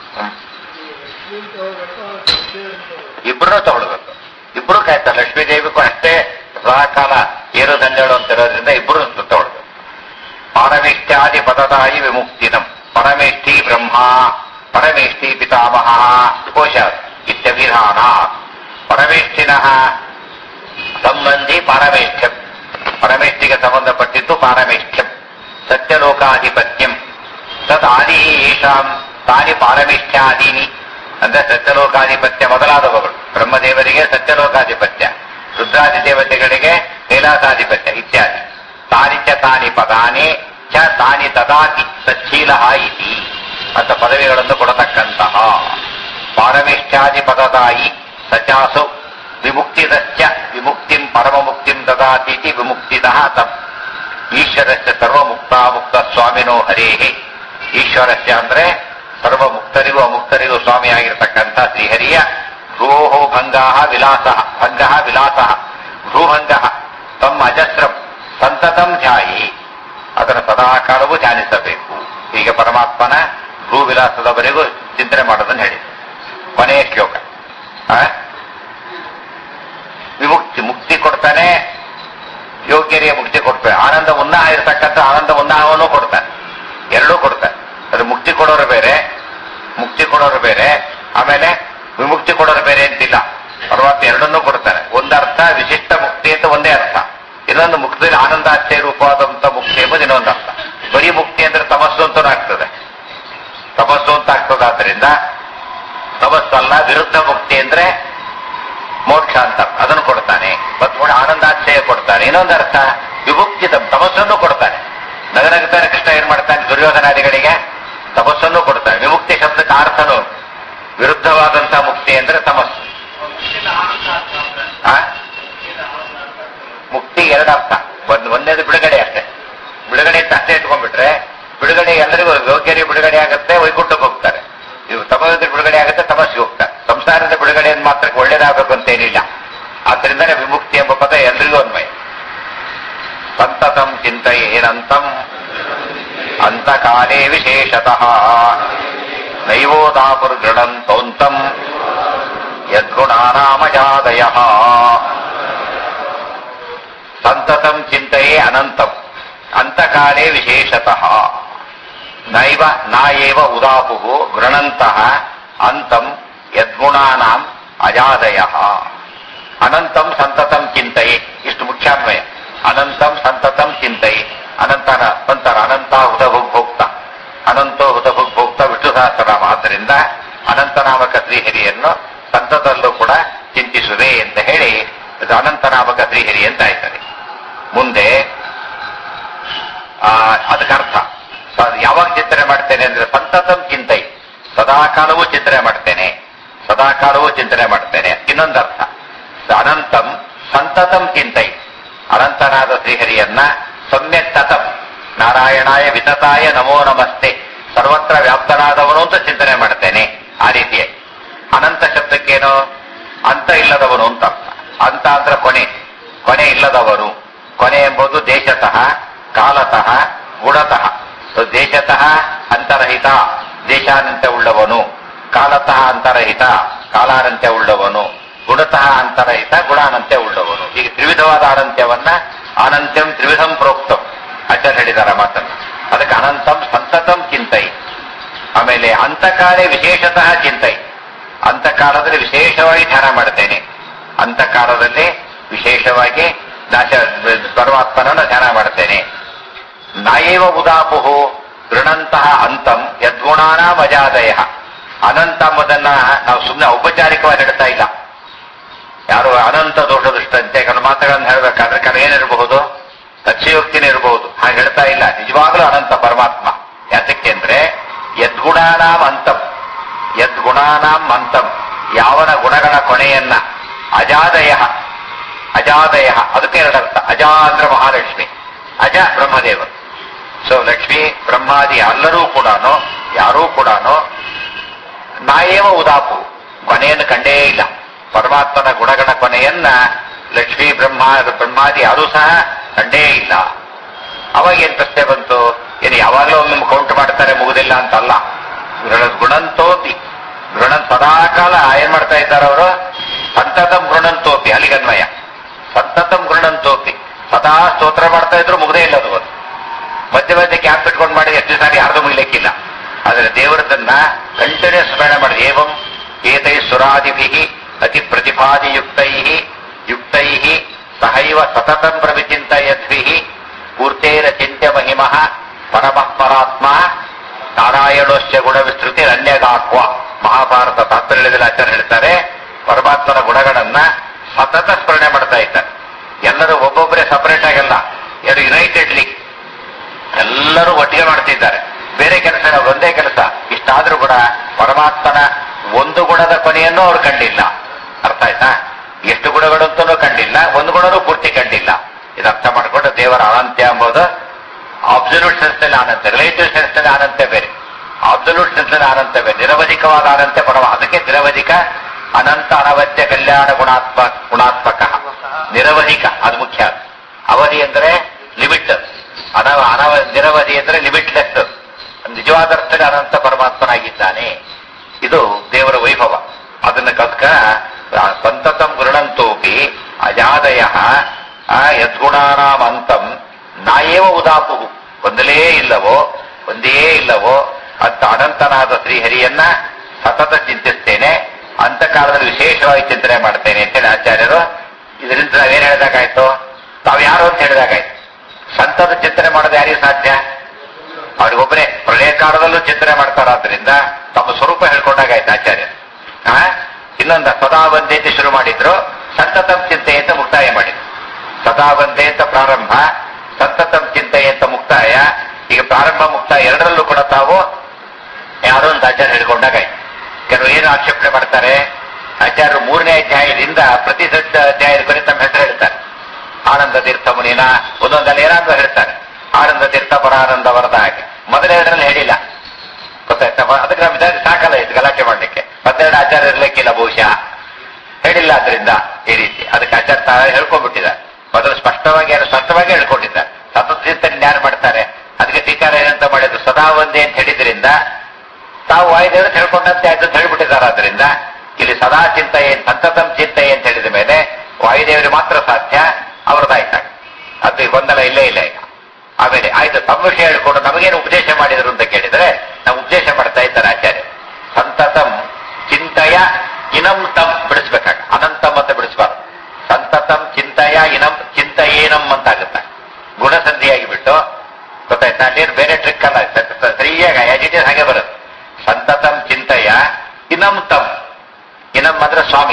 ಇಬ್ಬರೂ ತಗೊಳ್ಬೇಕು, ಇಬ್ಬರು ಕಾಯ್ತಾರೆ. ಲಕ್ಷ್ಮೀದೇವಿಗೂ ಅಷ್ಟೇ ಸದಾಕಾಲ ಏರು ದಂಡೆಗಳು ಅಂತಿರೋದ್ರಿಂದ ಇಬ್ಬರು ತಗೊಳ್ಬೇಕು. ಪಾರಮೇಷ್ಠ್ಯಾದಿ ಪದದಾಯಿ ವಿಮುಕ್ತಿನಂ. ಪರಮೇಷ್ಠಿ ಬ್ರಹ್ಮ, ಪರಮೇಷ್ಠಿ ಪಿತಾಮಹ ಕೋಶ ಇತ್ಯಭಿಧಾನ. ಪರಮೇಷ್ಠಿನಃ ಸಂಬಂಧಿ ಪಾರಮೇಷ್ಠ್ಯಂ. ಪರಮೇಷ್ಠಿಗೆ ಸಂಬಂಧಪಟ್ಟಿದ್ದು ಪಾರಮೇಷ್ಠ್ಯಂ. ಸತ್ಯಲೋಕಾಧಿಪತ್ಯಂ ತದಾದಿ ಯೇಷಾಂ ತಾನಿ ಪಾರಮೇಷ್ಠ್ಯಾದೀನಿ. ಅಂದ್ರೆ ಸತ್ಯಲೋಕಾಧಿಪತ್ಯ ಮೊದಲಾದವುಗಳು. ಬ್ರಹ್ಮದೇವರಿಗೆ ಸತ್ಯಲೋಕಾಧಿಪತ್ಯ, ರುದ್ರಾದಿ ದೇವತೆಗಳಿಗೆ ಕೈಲಾಸಾಧಿಪತ್ಯ ಇತ್ಯಾದಿ. ತಾನಿ ಚ ತಾನಿ ಪದಾನಿ ಚ ತಾನಿ ತದಾತಿ ಸಚ್ಛೀಲ ಇತಿ ಅಂತ ಪದವಿಗಳನ್ನು ಕೊಡತಕ್ಕಂತಹ ಪಾರಮೇಷ್ಠ್ಯಾದಿ ಪದದಾಯಿ ಸಚಾಸು ವಿಮುಕ್ತಿದಶ್ಚ ವಿಮುಕ್ತಿಂ ಪರಮ ಮುಕ್ತಿಂ ದದಾತೀತಿ ವಿಮುಕ್ತಿದಃ ತಂ. ಈಶ್ವರಸ್ಯ ಸರ್ವಮುಕ್ತ ಮುಕ್ತ ಸ್ವಾಮಿನೋ ಹರೇಹೇ. ಈಶ್ವರಸ್ಯ ಅಂದ್ರೆ ಸರ್ವ ಮುಕ್ತರಿಗೂ ಅಮುಕ್ತರಿಗೂ ಸ್ವಾಮಿಯಾಗಿರ್ತಕ್ಕಂಥ ಶ್ರೀಹರಿಯ ಭ್ರೂಹೋ ಭಂಗಾ ವಿಲಾಸ ಭಂಗ ವಿಲಾಸ ಭ್ರೂಭಂಗ ತಮ್ಮ ಅಜಸ್ರಂ ಸಂತತಂ ಧ್ಯಾಯಿ. ಅದನ್ನು ಸದಾಕಾಲವೂ ಧ್ಯಾನಿಸಬೇಕು. ಹೀಗೆ ಪರಮಾತ್ಮನ ಭ್ರೂವಿಲಾಸದವರೆಗೂ ಚಿಂತನೆ ಮಾಡೋದನ್ನು ಹೇಳಿ. ಕೊನೆಯ ಶ್ಲೋಕ. ವಿಮುಕ್ತಿ ಮುಕ್ತಿ ಕೊಡ್ತಾನೆ, ಯೋಗ್ಯರಿಗೆ ಮುಕ್ತಿ ಕೊಡ್ತಾನೆ. ಆನಂದ ಉನ್ನಾಹ ಇರತಕ್ಕಂಥ ಆನಂದ ಉನ್ನಾಹವನ್ನು ಕೊಡ್ತಾನೆ. ಎರಡೂ ಕೊಡ್ತಾನೆ. ಅದು ಮುಕ್ತಿ ಕೊಡೋರು ಬೇರೆ, ಮುಕ್ತಿ ಕೊಡೋರು ಬೇರೆ, ಆಮೇಲೆ ವಿಮುಕ್ತಿ ಕೊಡೋರು ಬೇರೆ ಅಂತಿಲ್ಲ. ಪರಮಾತ್ಮ ಎರಡನ್ನೂ ಕೊಡ್ತಾನೆ. ಒಂದರ್ಥ ವಿಶಿಷ್ಟ ಮುಕ್ತಿ ಅಂತ ಒಂದೇ ಅರ್ಥ, ಇನ್ನೊಂದು ಮುಕ್ತಿಯಲ್ಲಿ ಆನಂದಾಶ್ಚರ್ಯ ರೂಪವಾದಂತ ಮುಕ್ತಿ ಎಂಬುದು ಇನ್ನೊಂದು ಅರ್ಥ. ಬರೀ ಮುಕ್ತಿ ಅಂದ್ರೆ ತಮಸ್ಸು ಅಂತ ಆಗ್ತದೆ, ತಮಸ್ಸು ಅಂತ ಆಗ್ತದಾದ್ರಿಂದ ತಮಸ್ಸಲ್ಲ. ವಿರುದ್ಧ ಮುಕ್ತಿ ಅಂದ್ರೆ ಮೋಕ್ಷ ಅಂತ ಅದನ್ನು ಕೊಡ್ತಾನೆ. ಮತ್ತು ಆನಂದಾಶ್ಚರ್ಯ ಕೊಡ್ತಾನೆ. ಇನ್ನೊಂದು ಅರ್ಥ ವಿಮುಕ್ತಿ ತಮಸ್ಸನ್ನು ಕೊಡ್ತಾನೆ. ನಗನಗ್ತಾನೆ ಕೃಷ್ಣ ಏನ್ ಮಾಡ್ತಾನೆ ದುರ್ಯೋಧನಾದಿಗಳಿಗೆ ತಪಸ್ಸನ್ನು ಕೊಡ್ತಾನೆ. ವಿಮುಕ್ತಿ ಶಬ್ದಕ್ಕೆ ಎರಡರ್ಥ. ಒಂದೇದು ಬಿಡುಗಡೆ ಅಷ್ಟೇ. ಬಿಡುಗಡೆ ಅಂತ ಅಷ್ಟೇ ಇಟ್ಕೊಂಡ್ಬಿಟ್ರೆ ಬಿಡುಗಡೆ ಎಲ್ಲರಿಗೂ ಯೋಗ್ಯರಿಗೆ ಬಿಡುಗಡೆ ಆಗುತ್ತೆ, ವೈಕುಂಠಕ್ಕೆ ಹೋಗ್ತಾರೆ. ಇವು ತಮೋದ ಬಿಡುಗಡೆ ಆಗುತ್ತೆ, ತಮಸ್ಸಿಗೆ ಹೋಗ್ತಾರೆ. ಸಂಸಾರದ ಬಿಡುಗಡೆಯನ್ನು ಮಾತ್ರ ಒಳ್ಳೇದಾಗಬೇಕು ಅಂತ ಏನಿಲ್ಲ. ಆದ್ರಿಂದಲೇ ವಿಮುಕ್ತಿ ಎಂಬ ಪದ ಎಲ್ರಿಗೂ ಅನ್ವಯ. ಸಂತತಂ ಚಿಂತಯೇನಂತಂ ಅಂತಕಾಲೇ ವಿಶೇಷತಃ ನೈವೋದಾಪುರ್ಗೃಣಂತೌಂತಂ ಯದ್ಗುಣಾನಾಮಜಾದಯಃ. ಸಂತತಂ ಚಿಂತೆಯೇ ಅನಂತಂ ಅಂತಕಾಲೇ ವಿಶೇಷತಃ ನೈವ ನಾಯೇವ ಉದಾಪುಃ ಗೃಣಂತಃ ಅಂತಂ ಯದ್ಗುಣಾನಾಂ ಅಜಾದಯಃ. ಅನಂತಂ ಸಂತತಂ ಚಿಂತೆಯೇ, ಇಷ್ಟು ಮುಖ್ಯಾನ್ವಯ. ಅನಂತಂ ಸಂತತಂ ಚಿಂತೆಯೇ. ಅನಂತನ ಅಂತರ ಅನಂತ ಹುತಭುಗ್ಭೋಕ್ತ, ಅನಂತೋ ಹುತಭುಗ್ಭೋಕ್ತ ವಿಷ್ಣು ಸಹಸ್ರನಾಮ. ಆದ್ದರಿಂದ ಅನಂತನಾಮಕ ಶ್ರೀಹರಿಯನ್ನು ಸಂತದಲ್ಲೂ ಕೂಡ ಚಿಂತಿಸುವೆ ಅಂತ ಹೇಳಿ ಇದು ಅನಂತನಾಮಕ ಶ್ರೀಹರಿ ಅಂತ ಆಯ್ತದೆ. ಮುಂದೆ ಅದಕ್ಕೆ ಅರ್ಥ ಯಾವಾಗ ಚಿಂತನೆ ಮಾಡ್ತೇನೆ ಅಂದ್ರೆ ಸಂತತಂ ಚಿಂತೈ, ಸದಾಕಾಲವೂ ಚಿಂತನೆ ಮಾಡ್ತೇನೆ, ಸದಾಕಾಲವೂ ಚಿಂತನೆ ಮಾಡ್ತೇನೆ. ಇನ್ನೊಂದು ಅರ್ಥ ಅನಂತಂ ಸಂತತಂ ಚಿಂತೈ, ಅನಂತನಾದ ಶ್ರೀಹರಿಯನ್ನ ಸಮ್ಯಕ್ ತತಂ ನಾರಾಯಣಾಯ ವಿತತಾಯ ನಮೋ ನಮಸ್ತೆ, ಸರ್ವತ್ರ ವ್ಯಾಪ್ತನಾದವನು ಅಂತ ಚಿಂತನೆ ಮಾಡ್ತೇನೆ. ಆ ರೀತಿಯಾಗಿ ಅನಂತ ಶಬ್ದಕ್ಕೇನು ಅಂತ ಇಲ್ಲದವನು ಅಂತ ಅರ್ಥ. ಅಂತ ಅಂದ್ರೆ ಕೊನೆ, ಕೊನೆ ಇಲ್ಲದವನು. ಕೊನೆ ಎಂಬುದು ದೇಶತಃ, ಕಾಲತಃ, ಗುಣತಃ. ದೇಶತಃ ಅಂತರಹಿತ, ದೇಶಾನಂತ್ಯ ಉಳ್ಳವನು. ಕಾಲತಃ ಅಂತರಹಿತ, ಕಾಲಾನಂತ್ಯ ಉಳ್ಳವನು. ಗುಣತಃ ಅಂತರಹಿತ, ಗುಣಾನಂತ್ಯ ಉಳ್ಳವನು. ಈಗ ತ್ರಿವಿಧವಾದ ಅನಂತ್ಯವನ್ನ ಅನಂತ್ಯಂ ತ್ರಿವಿಧಂ ಪ್ರೋಕ್ತಂ ಆಚಾರ್ಯ ಹೇಳಿದಾರ ಮಾತನ್ನು. ಅದಕ್ಕೆ ಅನಂತಂ ಸಂತತಂ ಚಿಂತೈ. ಆಮೇಲೆ ಅಂತಕಾಲೇ ವಿಶೇಷತಃ ಚಿಂತೈ, ಅಂತಕಾಲದಲ್ಲಿ ವಿಶೇಷವಾಗಿ ಧ್ಯಾನ ಮಾಡ್ತೇನೆ. ಅಂತಕಾಲದಲ್ಲಿ ವಿಶೇಷವಾಗಿ ಪರಮಾತ್ಮನನ್ನು ಧ್ಯಾನ ಮಾಡ್ತೇನೆ. ನಾಯೇವ ಉದಾಪುಹು ಗೃಣಂತಹ ಅಂತಂ ಯದ್ಗುಣಾನಾಂ ಅಜಾದಯ. ಅನಂತ ಎಂಬುದನ್ನ ನಾವು ಸುಮ್ಮನೆ ಔಪಚಾರಿಕವಾಗಿ ಹೇಳ್ತಾ ಇಲ್ಲ. ಯಾರು ಅನಂತ ದೋಷದೃಷ್ಟಂತೆ ಕೆಲವು ಮಾತುಗಳನ್ನು ಹೇಳಬೇಕಾದ್ರೆ ಕೆಲವು ಏನಿರಬಹುದು, ಅತಿಶಯೋಕ್ತಿನೇ ಇರಬಹುದು, ಹಾಗೆ ಹೇಳ್ತಾ ಇಲ್ಲ. ನಿಜವಾಗ್ಲೂ ಅನಂತ ಪರಮಾತ್ಮ. ಯಾತಕ್ಕೆ ಅಂದ್ರೆ ಯದ್ಗುಣಾನಾಂ ಅಂತಂ, ಯದ್ಗುಣಾನಾಂ ಅಂತಂ, ಯಾವನ ಗುಣಗಳ ಕೊನೆಯನ್ನ ಅಜಾದಯ, ಅಜಾದಯ ಅದಕ್ಕೆ ಎರಡರ್ಥ. ಅಜ ಅಂದ್ರೆ ಮಹಾಲಕ್ಷ್ಮಿ, ಅಜ ಬ್ರಹ್ಮದೇವರು. ಸೊ ಲಕ್ಷ್ಮಿ ಬ್ರಹ್ಮಾದಿ ಎಲ್ಲರೂ ಕೂಡ ಯಾರೂ ಕೂಡ ನಾಯೇವ ಉದಾಪು ಕೊನೆಯನ್ನು ಕಂಡೇ ಇಲ್ಲ. ಪರಮಾತ್ಮನ ಗುಣಗಳ ಕೊನೆಯನ್ನ ಲಕ್ಷ್ಮೀ ಬ್ರಹ್ಮಾದಿ ಯಾರೂ ಸಹ ಕಂಡೇ ಇಲ್ಲ. ಅವಾಗ ಏನ್ ಪ್ರಶ್ನೆ ಬಂತು, ಏನು ಯಾವಾಗಲೂ ಒಮ್ಮೆ ಕೌಂಟ್ ಮಾಡ್ತಾರೆ ಮುಗುದಿಲ್ಲ ಅಂತಲ್ಲ. ಗುಣಂತೋಪಿ ಗೃಣ ಸದಾಕಾಲ ಏನ್ ಮಾಡ್ತಾ ಇದ್ದಾರೆ ಅವರು, ಸಂತತಂ ಗೃಣಂತೋಪಿ ಅಲ್ಲಿಗನ್ವಯ. ಸಂತತಂ ಗೃಣಂತೋಪಿ ಸದಾ ಸ್ತೋತ್ರ ಮಾಡ್ತಾ ಇದ್ರು ಮುಗದೇ ಇಲ್ಲ ಅದು. ಮಧ್ಯ ಮಧ್ಯೆ ಕ್ಯಾಪ್ ಇಟ್ಕೊಂಡು ಮಾಡಿ ಎಷ್ಟು ಸಾರಿ ಯಾರ್ದು ಮುಗಿಲಿಕ್ಕಿಲ್ಲ. ಆದ್ರೆ ದೇವರದನ್ನ ಕಂಟಿನ್ಯೂಸ್ ಸ್ಮರಣೆ ಮಾಡಿ ಏವಂ ಏತೈ ಸುರಾದಿಭಿ ಅತಿ ಪ್ರತಿಪಾದಿಯುಕ್ತೈ ಯುಕ್ತೈ ಸಹೈವ ಸತತಂ ಪ್ರವಿಚಿಂತಯದ್ಭಿ ಪೂರ್ತೇನ ಚಿಂತ್ಯ ಮಹಿಮಃ ಪರಮಃ ಪರಾತ್ಮ ನಾರಾಯಣೋಶ್ಚ ಗುಣ ವಿಸ್ತೃತಿ ಅನ್ಯಗಾಕ್ವ. ಮಹಾಭಾರತ ತಾತ್ಪರ್ಯದಲ್ಲಿ ಆಚಾರ್ಯ ಹೇಳ್ತಾರೆ, ಪರಮಾತ್ಮನ ಗುಣಗಳನ್ನ ಸತತ ಸ್ಮರಣೆ ಮಾಡ್ತಾ ಇದ್ದಾರೆ. ಎಲ್ಲರೂ ಒಬ್ಬೊಬ್ಬರೇ ಸಪರೇಟ್ ಆಗಲ್ಲ, ಎರಡು ಯುನೈಟೆಡ್ಲಿ ಎಲ್ಲರೂ ಒಟ್ಟಿಗೆ ಮಾಡ್ತಿದ್ದಾರೆ. ಬೇರೆ ಕೆಲಸ ಒಂದೇ ಕೆಲಸ. ಇಷ್ಟಾದ್ರೂ ಕೂಡ ಪರಮಾತ್ಮನ ಒಂದು ಗುಣದ ಕೊನೆಯನ್ನು ಅವ್ರು ಕಂಡಿಲ್ಲ. ಅರ್ಥ ಆಯ್ತಾ? ಎಷ್ಟು ಗುಣಗಳಂತೂ ಕಂಡಿಲ್ಲ, ಒಂದು ಗುಣನೂ ಪೂರ್ತಿ ಕಂಡಿಲ್ಲ. ಇದು ಅರ್ಥ ಮಾಡಿಕೊಂಡು ದೇವರ ಅನಂತ್ಯ ಎಂಬುದು ಅಬ್ಸಲ್ಯೂಟ್ ಸೆನ್ಸ್ನಲ್ಲಿ ಅನಂತ, ರಿಲೇಟಿವ್ ಸೆನ್ಸ್ನಲ್ಲಿ ಅನಂತ ಬೇರೆ, ಅಬ್ಸಲ್ಯೂಟ್ ಸೆನ್ಸ್ನಲ್ಲಿ ಅನಂತ ಬೇರೆ, ನಿರವಧಿಕವಾದ ಅನಂತ್ಯ ಪರಮ. ಅದಕ್ಕೆ ನಿರವಧಿಕ ಅನಂತ ಅನವಧ್ಯ ಕಲ್ಯಾಣ ಗುಣಾತ್ಮಕ. ನಿರವಧಿಕ ಅದು ಮುಖ್ಯ. ಅವಧಿ ಅಂದರೆ ಲಿಮಿಟ್, ನಿರವಧಿ ಅಂದರೆ ಲಿಮಿಟ್ಲೆಸ್. ನಿಜವಾದ ಅರ್ಥದಲ್ಲಿ ಅನಂತ ಪರಮಾತ್ಮನಾಗಿದ್ದಾನೆ. ಇದು ದೇವರ ವೈಭವ. ಅದನ್ನ ಕಲ್ಕ ಸಂತತಂ ಗೃಣಂತೋಪಿ ಅಜಾದಯ ಯದ್ಗುಣಾನಾಂ ಅಂತಂ ನಾಯೇವ ಉದಾಪು. ಒಂದೇ ಇಲ್ಲವೋ ಅಂತ ಅನಂತನಾದ ಶ್ರೀಹರಿಯನ್ನ ಸತತ ಚಿಂತಿಸ್ತೇನೆ, ಅಂತಕಾಲದಲ್ಲಿ ವಿಶೇಷವಾಗಿ ಚಿಂತನೆ ಮಾಡ್ತೇನೆ ಅಂತೇಳಿ ಆಚಾರ್ಯರು. ಇದರಿಂದ ನಾವೇನ್ ಹೇಳಿದಾಗಾಯ್ತು, ತಾವು ಯಾರು ಅಂತ ಹೇಳಿದಾಗಾಯ್ತು. ಸಂತತ ಚಿಂತನೆ ಮಾಡೋದು ಯಾರಿಗೆ ಸಾಧ್ಯ? ಅವ್ರಿಗೊಬ್ಬರೇ. ಪ್ರಳಯ ಕಾಲದಲ್ಲೂ ಚಿಂತನೆ ಮಾಡ್ತಾರಾದ್ರಿಂದ ತಮ್ಮ ಸ್ವರೂಪ ಹೇಳ್ಕೊಂಡಾಗಾಯ್ತು ಆಚಾರ್ಯರು. ಇನ್ನೊಂದು ಸದಾ ಬಂದೆ ಅಂತ ಶುರು ಮಾಡಿದ್ರು, ಸಂತತಂ ಚಿಂತೆ ಅಂತ ಮುಕ್ತಾಯ ಮಾಡಿದ್ರು. ಸದಾ ಬಂದೆ ಅಂತ ಪ್ರಾರಂಭ, ಸಂತತಂ ಚಿಂತೆ ಅಂತ ಮುಕ್ತಾಯ. ಈಗ ಪ್ರಾರಂಭ ಮುಕ್ತಾಯ ಎರಡರಲ್ಲೂ ಕೂಡ ತಾವು ಯಾರೋ ಅಂತ ಆಚಾರ್ಯ ಹೇಳ್ಕೊಂಡಾಗಾಯ್ತು. ಕೆಲವರು ಏನು ಆಕ್ಷೇಪಣೆ ಮಾಡ್ತಾರೆ, ಆಚಾರ್ಯರು 3ನೇ ಅಧ್ಯಾಯದಿಂದ ಪ್ರತಿ ಅಧ್ಯಾಯದ ಕೊನೆ ತಮ್ಮ ಹೆಸರು ಹೇಳ್ತಾರೆ. ಆನಂದ ತೀರ್ಥ ಮುನಿನ ಒಂದೊಂದಲ್ಲಿ ಏನಾದ್ರು ಹೇಳ್ತಾರೆ. ಆನಂದ ತೀರ್ಥ ಪರಾನಂದ ವರದ ಹಾಗೆ ಮೊದಲೆರಡರಲ್ಲಿ ಹೇಳಿಲ್ಲ, ಗೊತ್ತಾಯ್ತಾ? ಅದಕ್ಕೆ ನಮ್ಮ ಜಾತಿ ಸಾಕಲ್ಲ ಇದು ಗಲಾಟೆ ಮಾಡ್ಲಿಕ್ಕೆ. ಮತ್ತೆರಡು ಆಚಾರ ಇರ್ಲಿಕ್ಕಿಲ್ಲ ಬಹುಶಃ, ಹೇಳಿಲ್ಲ. ಅದರಿಂದ ಈ ರೀತಿ ಅದಕ್ಕೆ ಆಚಾರ ತಾವೇ ಹೇಳ್ಕೊಂಡ್ಬಿಟ್ಟಿದ್ದಾರೆ. ಮೊದಲು ಸ್ಪಷ್ಟವಾಗಿ ಹೇಳ್ಕೊಂಡಿದ್ದಾರೆ. ಸತತ ಚಿಂತನೆ ಯಾರು ಮಾಡ್ತಾರೆ? ಅದಕ್ಕೆ ಟೀಕಾರ ಏನಂತ ಮಾಡಿದ್ರು, ಸದಾ ಒಂದೇ ಅಂತ ಹೇಳಿದ್ರಿಂದ ತಾವು ವಾಯುದೇವರು ತಿಳ್ಕೊಂಡಂತೆ ಆಯ್ತು ಅಂತ ಹೇಳ್ಬಿಟ್ಟಿದ್ದಾರೆ. ಆದ್ರಿಂದ ಇಲ್ಲಿ ಸದಾ ಚಿಂತೆಯೇ ಸಂತತಂ ಚಿಂತೆಯೇ ಅಂತ ಹೇಳಿದ ಮೇಲೆ ವಾಯುದೇವರಿಗೆ ಮಾತ್ರ ಸಾಧ್ಯ, ಅವ್ರದ್ದಾಯ್ತಾಗ. ಅದು ಗೊಂದಲ ಇಲ್ಲೇ ಇಲ್ಲ ಈಗ. ಆಮೇಲೆ ಆಯ್ತು, ತಮ್ಮ ವಿಷಯ ಹೇಳ್ಕೊಂಡು ನಮಗೇನು ಉಪದೇಶ ಮಾಡಿದ್ರು ಅಂತ ಕೇಳಿದ್ರೆ, ನಾವು ಉಪದೇಶ ಮಾಡ್ತಾ ಇದ್ದಾರೆ ಆಚಾರ್ಯ. ಸಂತತಂ ಚಿಂತೆಯ ಇನಂ ತಂ ಬಿಡಿಸ್ಬೇಕಾಗ, ಅನಂತಂ ಅಂತ ಬಿಡಿಸ್ಬಾರ್ದು. ಸಂತತಂ ಚಿಂತೆಯ ಇನಂ ಚಿಂತೆಯೇನಂ ಅಂತಾಗುತ್ತೆ, ಗುಣಸಂಧಿಯಾಗಿ ಬಿಟ್ಟು. ಗೊತ್ತಾಯ್ತಾ? ಅಲ್ಲೇನು ಬೇರೆ ಟ್ರಿಕ್ ಅಲ್ಲ, ಸರಿಯಾಗಿ ಆಜಿಟೇಸ್ ಹಾಗೆ ಬರುತ್ತೆ. ಸಂತತಂ ಚಿಂತೆಯ ಇನಂ ತಂ. ಇನಂ ಅಂದ್ರೆ ಸ್ವಾಮಿ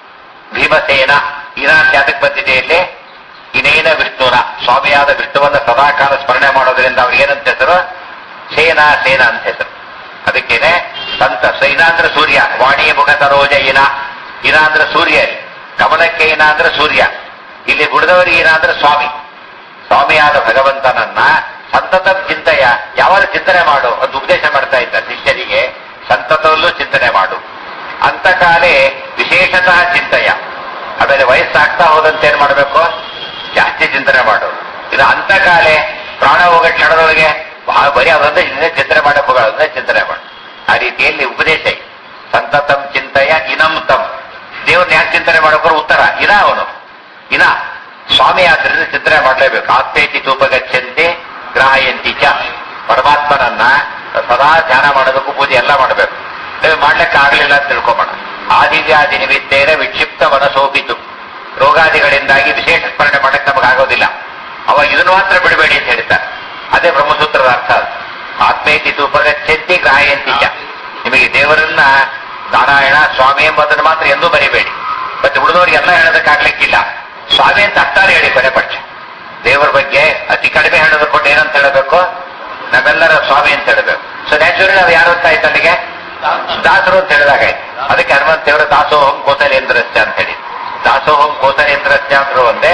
ಭೀಮಸೇನ. ಇನ ಜಾತಕ್ಕೆ ಬಂದಿದೆ ಇಲ್ಲಿ. ಇನೇನ ವಿಷ್ಣುನ, ಸ್ವಾಮಿಯಾದ ವಿಷ್ಣುವನ್ನ ಸದಾಕಾಲ ಸ್ಮರಣೆ ಮಾಡೋದ್ರಿಂದ ಅವ್ರಿಗೆ ಏನಂತ ಹೆಸರು? ಸೇನಾ ಸೇನ ಅಂತ ಹೆಸರು. ಅದಕ್ಕೇನೆ ಸಂತ. ಇನ ಅಂದ್ರೆ ಸೂರ್ಯ, ವಾಣಿ ಮುಖ ಸರೋಜ ಇನ. ಇನ ಅಂದ್ರೆ ಸೂರ್ಯ, ಕಮಲಕ್ಕೆ ಇನ ಅಂದ್ರೆ ಸೂರ್ಯ. ಇಲ್ಲಿ ಗುಡದವರಿಗೆ ಇನ ಅಂದ್ರೆ ಸ್ವಾಮಿ. ಸ್ವಾಮಿಯಾದ ಭಗವಂತನನ್ನ ಸಂತತ ಚಿಂತೆಯ ಯಾವಾಗ ಚಿಂತನೆ ಮಾಡು ಅಂತ ಉಪದೇಶ ಮಾಡ್ತಾ ಇದ್ದ ಶಿಷ್ಯರಿಗೆ. ಸಂತತದಲ್ಲೂ ಚಿಂತನೆ ಮಾಡು. ಅಂತಕಾಲೇ ವಿಶೇಷತಃ ಚಿಂತೆಯ. ಆಮೇಲೆ ವಯಸ್ಸಾಗ್ತಾ ಹೋದಂತೆ ಏನ್ ಮಾಡಬೇಕು? ಜಾಸ್ತಿ ಚಿಂತನೆ ಮಾಡು. ಇದು ಅಂತಕಾಲೆ ಪ್ರಾಣ ಹೋಗಕ್ಕೆ ನಡೆದೊಳಗೆ ಬರೀ ಅದೊಂದೇ ಚಿಂತನೆ ಮಾಡಕ್ ಹೋಗ, ಅದನ್ನೇ ಚಿಂತನೆ ಮಾಡು. ಆ ರೀತಿಯಲ್ಲಿ ಉಪದೇಶ. ಸಂತತಂ ಚಿಂತೆಯ ಇನಂ ತಂ. ದೇವ್ರನ್ನ ಯಾಕೆ ಚಿಂತನೆ ಮಾಡೋಕ್ರು? ಉತ್ತರ ಇನ ಅವನು. ಇನ ಸ್ವಾಮಿ ಆದ್ರಿಂದ ಚಿಂತನೆ ಮಾಡಲೇಬೇಕು. ಆತ್ಮೇತಿ ತೂಪಗಚ್ಚಂತೆ ಗ್ರಾಹಯಂತಿ ಚ. ಪರಮಾತ್ಮನನ್ನ ಸದಾ ಧ್ಯಾನ ಮಾಡಬೇಕು, ಪೂಜೆ ಎಲ್ಲ ಮಾಡಬೇಕು. ಮಾಡ್ಲಿಕ್ಕೆ ಆಗಲಿಲ್ಲ ಅಂತ ತಿಳ್ಕೊಂಬೋಣ. ಆದಿವ್ಯಾಧಿ ನಿಮಿತ್ತೇನ ವಿಕ್ಷಿಪ್ತ ಮನಸೋಪಿತು. ರೋಗಾದಿಗಳಿಂದಾಗಿ ವಿಶೇಷ ಸ್ಮರಣೆ ಮಾಡಕ್ಕೆ ನಮಗಾಗೋದಿಲ್ಲ. ಅವಾಗ ಇದನ್ನು ಮಾತ್ರ ಬಿಡಬೇಡಿ ಅಂತ ಹೇಳ್ತಾರೆ. ಅದೇ ಬ್ರಹ್ಮಸೂತ್ರದ ಅರ್ಥ. ಆತ್ಮೇತಿ ತೂಪಗಚ್ಚಂತಿ ಗ್ರಾಹಯಂತಿ ಚ. ನಿಮಗೆ ದೇವರನ್ನ ನಾರಾಯಣ ಸ್ವಾಮಿ ಎಂಬುದನ್ನು ಮಾತ್ರ ಎಂದೂ ಬರಿಬೇಡಿ. ಮತ್ತೆ ಉಳಿದವರಿಗೆಲ್ಲ ಹೇಳೋದಕ್ಕಾಗ್ಲಿಕ್ಕಿಲ್ಲ. ಸ್ವಾಮಿ ಅಂತ ಅಷ್ಟಾರು ಹೇಳಿ ಕೊನೆ ಪಕ್ಷ. ದೇವರ ಬಗ್ಗೆ ಅತಿ ಕಡಿಮೆ ಹೇಳೋದು ಕೊಟ್ಟು ಏನಂತ ಹೇಳಬೇಕು? ನಮ್ಮೆಲ್ಲರ ಸ್ವಾಮಿ ಅಂತ ಹೇಳಬೇಕು. ಸೊ ನ್ಯಾಚುರಲಿ ನಾವು ಯಾರು ಅಂತ ಆಯ್ತು ಅಲ್ಲಿಗೆ? ದಾಸರು ಅಂತ ಹೇಳಿದಾಗಾಯ್ತು. ಅದಕ್ಕೆ ಹನುಮಂತ ದೇವರ ದಾಸೋಹಂ ಕೋಸಲೇಂದ್ರಸ್ಯ ಅಂತ ಹೇಳಿ. ದಾಸೋಹಂ ಕೋಸಲೇಂದ್ರಸ್ಯ ಅಂದ್ರೂ ಒಂದೇ,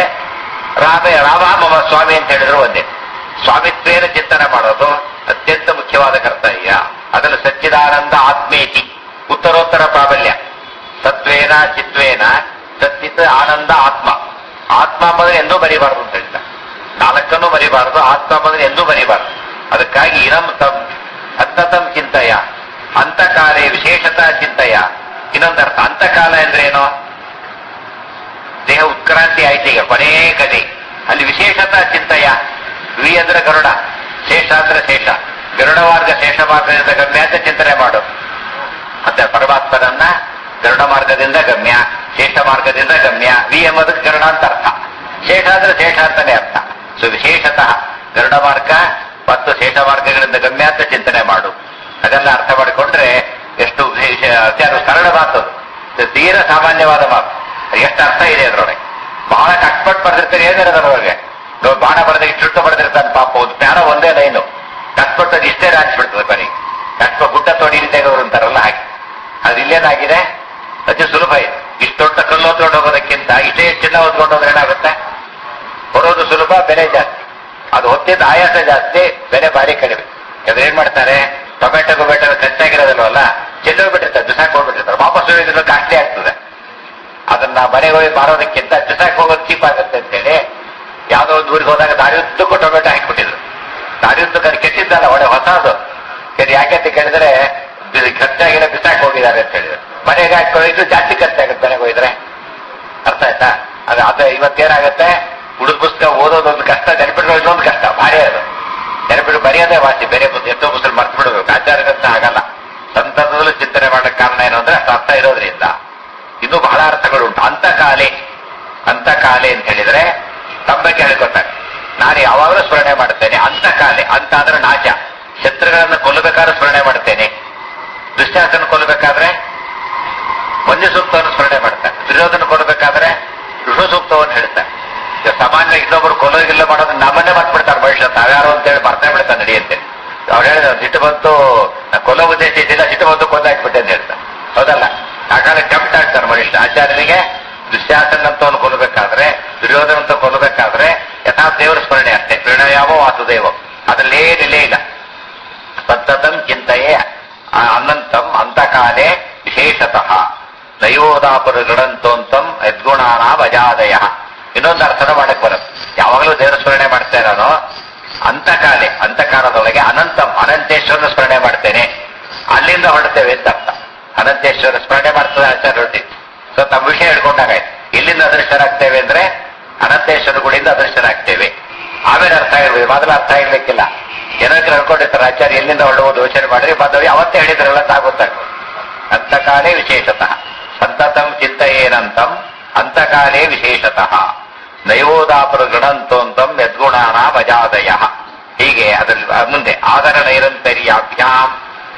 ರಾಮ ಮಮ ಸ್ವಾಮಿ ಅಂತ ಹೇಳಿದ್ರು ಒಂದೇ. ಸ್ವಾಮಿತ್ವೇನ ಚಿಂತನೆ ಮಾಡೋದು ಅತ್ಯಂತ ಮುಖ್ಯವಾದ ಕರ್ತವ್ಯ. ಅದನ್ನು ಸಚ್ಚಿದಾನಂದ ಆತ್ಮೇತಿ, ಉತ್ತರೋತ್ತರ ಪ್ರಾಬಲ್ಯ. ಸತ್ವೇನ ಚಿತ್ವೇನ ಸಚ್ಚಿತ್ ಆನಂದ ಆತ್ಮ. ಆತ್ಮ ಎಂಬುದನ್ನು ಎಂದೂ ಬರೀಬಾರದು ಅಂತ ಹೇಳ್ತಾರೆ. ನಾಲ್ಕನ್ನೂ ಬರೀಬಾರದು, ಆತ್ಮ ಎಂಬುದನ್ನು ಎಂದೂ ಬರೀಬಾರದು. ಅದಕ್ಕಾಗಿ ಇನಂ ತಂ ಅಂತತಂ ಚಿಂತೆಯ. ಅಂತಕಾಲೇ ವಿಶೇಷತಃ ಚಿಂತೆಯ. ಇನ್ನೊಂದರ್ಥ ಅಂತಕಾಲ ಅಂದ್ರೆ ಏನು? ದೇಹ ಉತ್ಕ್ರಾಂತಿ ಆಯ್ತು, ಈಗ ಕೊನೇ ಕಡೆ. ಅಲ್ಲಿ ವಿಶೇಷತಃ ಚಿಂತೆಯ. ವಿ ಅಂದ್ರೆ ಗರುಡ, ಶೇಷ ಅಂದ್ರೆ ಶೇಷ. ಗರುಡ ಮಾರ್ಗ ಶೇಷ ಮಾರ್ಗದಿಂದ ಗಮ್ಯ ಅಂತ ಚಿಂತನೆ ಮಾಡು. ಮತ್ತೆ ಪರಮಾತ್ಮನನ್ನ ಗರುಡ ಮಾರ್ಗದಿಂದ ಗಮ್ಯ, ಶೇಷ ಮಾರ್ಗದಿಂದ ಗಮ್ಯ. ವಿ ಎಂಬುದಕ್ಕೆ ಗರುಡ ಅಂತ ಅರ್ಥ. ಶೇಷ ಅಂದ್ರೆ ಶೇಷ ಅಂತಾನೆ ಅರ್ಥ. ಸೊ ವಿಶೇಷತಃ ಗರುಡ ಮಾರ್ಗ ಮತ್ತು ಶೇಷ ಮಾರ್ಗಗಳಿಂದ ಗಮ್ಯ ಅಂತ ಚಿಂತನೆ ಮಾಡು. ಅದೆಲ್ಲ ಅರ್ಥ ಮಾಡಿಕೊಂಡ್ರೆ ಎಷ್ಟು ಸರಳ ಮಾತು, ತೀರ ಸಾಮಾನ್ಯವಾದ ಮಾತು. ಎಷ್ಟು ಅರ್ಥ ಇದೆ ಅದರೊಳಗೆ. ಬಹಳ ಕಷ್ಟಪಟ್ಟು ಬರೆದಿರ್ತಾರೆ. ಏನಿರೋದ್ರೊಳಗೆ ಬಾಣ ಬರೆದ ಇಷ್ಟು ಬರೆದಿರ್ತಾನೆ ಪಾಪ. ಒಂದು ಜ್ಞಾನ ಒಂದೇ ಲೈನು ಕಷ್ಟಪಟ್ಟು ಅದು ಇಷ್ಟೇ ರಾಜಿಸ್ಬಿಡ್ತದೆ ಬರೀ. ಕಷ್ಟ ಗುಡ್ಡ ತೊಡಿ ತೆಗೆದ್ರು ಅಂತಾರಲ್ಲ ಹಾಗೆ. ಅದು ಇಲ್ಲೇನಾಗಿದೆ? ಅತಿ ಸುಲಭ ಇದೆ. ಇಷ್ಟು ದೊಡ್ಡ ಕಲ್ಲು ಹೊತ್ಕೊಂಡು ಹೋಗೋದಕ್ಕಿಂತ ಇಷ್ಟೇ ಚಿನ್ನ ಹೊತ್ಕೊಂಡು ಹೋದ್ರೆ ಏನಾಗುತ್ತೆ? ಕೊಡೋದು ಸುಲಭ, ಬೆಲೆ ಜಾಸ್ತಿ. ಅದು ಹೊತ್ತಿದ್ದ ಆಯಾಸ ಜಾಸ್ತಿ, ಬೆಲೆ ಭಾರಿ ಕಡಿಮೆ. ಅದ್ರ ಏನ್ ಮಾಡ್ತಾರೆ? ಟೊಮೆಟೊ ಖರ್ಚಾಗಿರೋದಿಲ್ವಲ್ಲ, ಚೆಲ್ಲೋಗ್ಬಿಟ್ಟಿರ್ತಾರೆ, ಬಿಸಾಕ್ ಹೋಗ್ಬಿಟ್ಟಿರ್ತಾರೆ. ವಾಪಸ್ ಹೋಗಿದ್ರು ಕಾಸ್ಟ್ಲಿ ಆಗ್ತದೆ. ಅದನ್ನ ಮನೆಗೆ ಹೋಗಿ ಮಾರೋದಕ್ಕಿಂತ ಬಿಸಾಕ್ ಹೋಗೋದು ಚೀಪ್ ಆಗುತ್ತೆ ಅಂತೇಳಿ ಯಾವ್ದೋ ಒಂದು ಊರಿಗೆ ಹೋದಾಗ ದಾರಿಯುದ್ದಕ್ಕೂ ಟೊಮೆಟೊ ಹಾಕಿಬಿಟ್ಟಿದ್ರು. ದಾರಿಯುದ್ದಕ್ಕೆ ಅದು ಕೆಟ್ಟಿದ್ದಲ್ಲ, ಒಳ್ಳೆ ಹೊಸದು. ಯಾಕೆ ಅಂತ ಕೇಳಿದ್ರೆ ಖರ್ಚಾಗಿರೋ ಬಿಸಾಕ್ ಹೋಗಿದ್ದಾರೆ ಅಂತ ಹೇಳಿದ್ರು. ಮನೆಗೆ ಹಾಕೊಳ್ಳಿದ್ರು ಜಾಸ್ತಿ ಖರ್ಚಾಗುತ್ತೆ ಮನೆಗೆ ಹೋಗಿದ್ರೆ. ಅರ್ಥ ಆಯ್ತಾ? ಅದು ಇವತ್ತೇನಾಗುತ್ತೆ? ಹುಡುಗ ಪುಸ್ತಕ ಓದೋದೊಂದು ಕಷ್ಟ, ನೆನಪಿಟ್ಕೊಳ್ಳೋದು ಇನ್ನೊಂದು ಕಷ್ಟ, ಭಾರಿ ಅದು. ನೆನಪಿಟ್ಟು ಬರೆಯೋದೇ ವಾಸಿ, ಬೇರೆ ಎಷ್ಟೋ ಪುಸ್ತಕ ಮರ್ತು ಬಿಡಬೇಕು. ಆಚಾರ್ಯಗಂತ ಆಗಲ್ಲ. ಸಂತತದಲ್ಲೂ ಚಿಂತನೆ ಮಾಡಕ್ಕೆ ಕಾರಣ ಏನು ಅಂದ್ರೆ ಅಷ್ಟು ಅರ್ಥ ಇರೋದ್ರಿಂದ. ಇದು ಬಹಳ ಅರ್ಥಗಳುಂಟು. ಅಂತಕಾಲೆ, ಅಂತಕಾಲೆ ಅಂತ ಹೇಳಿದ್ರೆ ತಮ್ಮ ಬಗ್ಗೆ ಹೇಳ್ಕೊತಾರೆ. ನಾನು ಯಾವಾಗಲೂ ಸ್ಮರಣೆ ಮಾಡುತ್ತೇನೆ. ಅಂತಕಾಲೆ ಅಂತ ಅಂದ್ರೆ ನಾಶ. ಶತ್ರುಗಳನ್ನು ಕೊಲ್ಲಬೇಕಾದ್ರೆ ಸ್ಮರಣೆ ಮಾಡ್ತೇನೆ. ದುಶ್ಯಾಸನ ಕೊಲ್ಲಬೇಕಾದ್ರೆ ಮಂಜು ಸೂಕ್ತವನ್ನು ಸ್ಮರಣೆ ಮಾಡ್ತಾರೆ. ದುರ್ಯೋಧನ ಕೊಲ್ಲಬೇಕಾದ್ರೆ ವಿಷ್ಣು ಸೂಕ್ತವನ್ನು ಹೇಳ್ತಾರೆ. ಸಾಮಾನ್ಯ ಇನ್ನೊಬ್ಬರು ಕೊಲ್ಲೋಗಿಲ್ಲ ಮಾಡೋದು ನಮ್ಮನ್ನೇ ಮಾಡ್ಬಿಡ್ತಾರೆ ಮನುಷ್ಯ. ತಾವ್ಯಾರು ಅಂತೇಳಿ ಬರ್ತಾ ಬಿಡ್ತಾರೆ ನಡೆಯುತ್ತೆ. ಅವ್ರು ಹೇಳಿದ ಸಿಟ್ಟು ಬಂತು, ಕೊಲ್ಲೋ ಉದ್ದೇಶ ಇದ್ದಿಲ್ಲ, ಸಿಟ್ಟು ಬಂತು ಕೊಂದಾಕ್ಬಿಟ್ಟೆ ಅಂತ ಹೇಳ್ತಾರೆ. ಹೌದಲ್ಲ? ಆ ಕಾಲ ಟೆಂಪ್ಟ್ ಆಗ್ತಾರೆ ಮನುಷ್ಯ. ಆಚಾರ್ಯನಿಗೆ ದುಶ್ಯಾಸನಂತವನು ಕೊಲ್ಲಬೇಕಾದ್ರೆ, ದುರ್ಯೋಧನಂತ ಕೊಲ್ಲಬೇಕಾದ್ರೆ ಯಥಾ ದೇವರ ಸ್ಮರಣೆ ಅಷ್ಟೇ. ಪ್ರಣಯಾವೋ ವಾಸುದೇವ, ಅದರಲ್ಲಿ ಏನಿಲ್ಲೇ ಇಲ್ಲ. ಸತತಂ ಚಿಂತೆಯೇ ಅನಂತಂ ಅಂತಕಾಲೇ ವಿಶೇಷತಃ ದಯೋದಾಪರು ಗಣಂತೋಂತಂ ಯದ್ಗುಣಾನ ಅಜಾದಯ. ಇನ್ನೊಂದು ಅರ್ಥನ ಮಾಡಕ್ ಬರುತ್ತೆ. ಯಾವಾಗಲೂ ದೇವರ ಸ್ಮರಣೆ ಮಾಡ್ತಾ ಇರೋನು ಅಂತಕಾಲೆ, ಅಂತಕಾಲದೊಳಗೆ ಅನಂತಂ ಅನಂತೇಶ್ವರನ ಸ್ಮರಣೆ ಮಾಡ್ತೇನೆ, ಅಲ್ಲಿಂದ ಹೊರಡ್ತೇವೆ ಅಂತ ಅರ್ಥ. ಅನಂತೇಶ್ವರ ಸ್ಮರಣೆ ಮಾಡ್ತದೆ ಆಚಾರ್ಯ ಹೊರಟಿದ್ದು. ಸೊ ತಮ್ಮ ವಿಷಯ ಹೇಳ್ಕೊಂಡಾಗಾಯ್ತು. ಎಲ್ಲಿಂದ ಅದೃಷ್ಟರಾಗ್ತೇವೆ ಅಂದ್ರೆ ಅನಂತೇಶ್ವರ ಗುಡಿಯಿಂದ ಅದೃಷ್ಟರಾಗ್ತೇವೆ. ಆಮೇಲೆ ಅರ್ಥ ಆಗಿರ್ಬೋದು, ಮೊದಲು ಅರ್ಥ ಆಗಿರ್ಲಿಕ್ಕಿಲ್ಲ. ಜನಕ್ಕೆ ಹೇಳ್ಕೊಂಡಿರ್ತಾರೆ ಆಚಾರ್ಯ ಎಲ್ಲಿಂದ ಹೊರಡುವುದು ಯೋಚನೆ ಮಾಡಿದ್ರೆ ಬಂದವರು ಅವತ್ತೇ ಹೇಳಿದ್ರಲ್ಲ ಗೊತ್ತಾಗ್ಬೋದು. ಅಂತಕಾಲೇ ವಿಶೇಷತಃ ಸಂತತಂ ಚಿಂತೆಯೇನಂತಂ ಅಂತಕಾಲೇ ವಿಶೇಷತಃ ನಯೋದಾಪರ ಗಣಂತೋಂತಂ ಯದ್ಗುಣಾನ ಅಜಾದಯ. ಹೀಗೆ ಅದರಲ್ಲಿ ಮುಂದೆ ಆದರ ನೈರಂತರ್ಯಾಭ್ಯಾಂ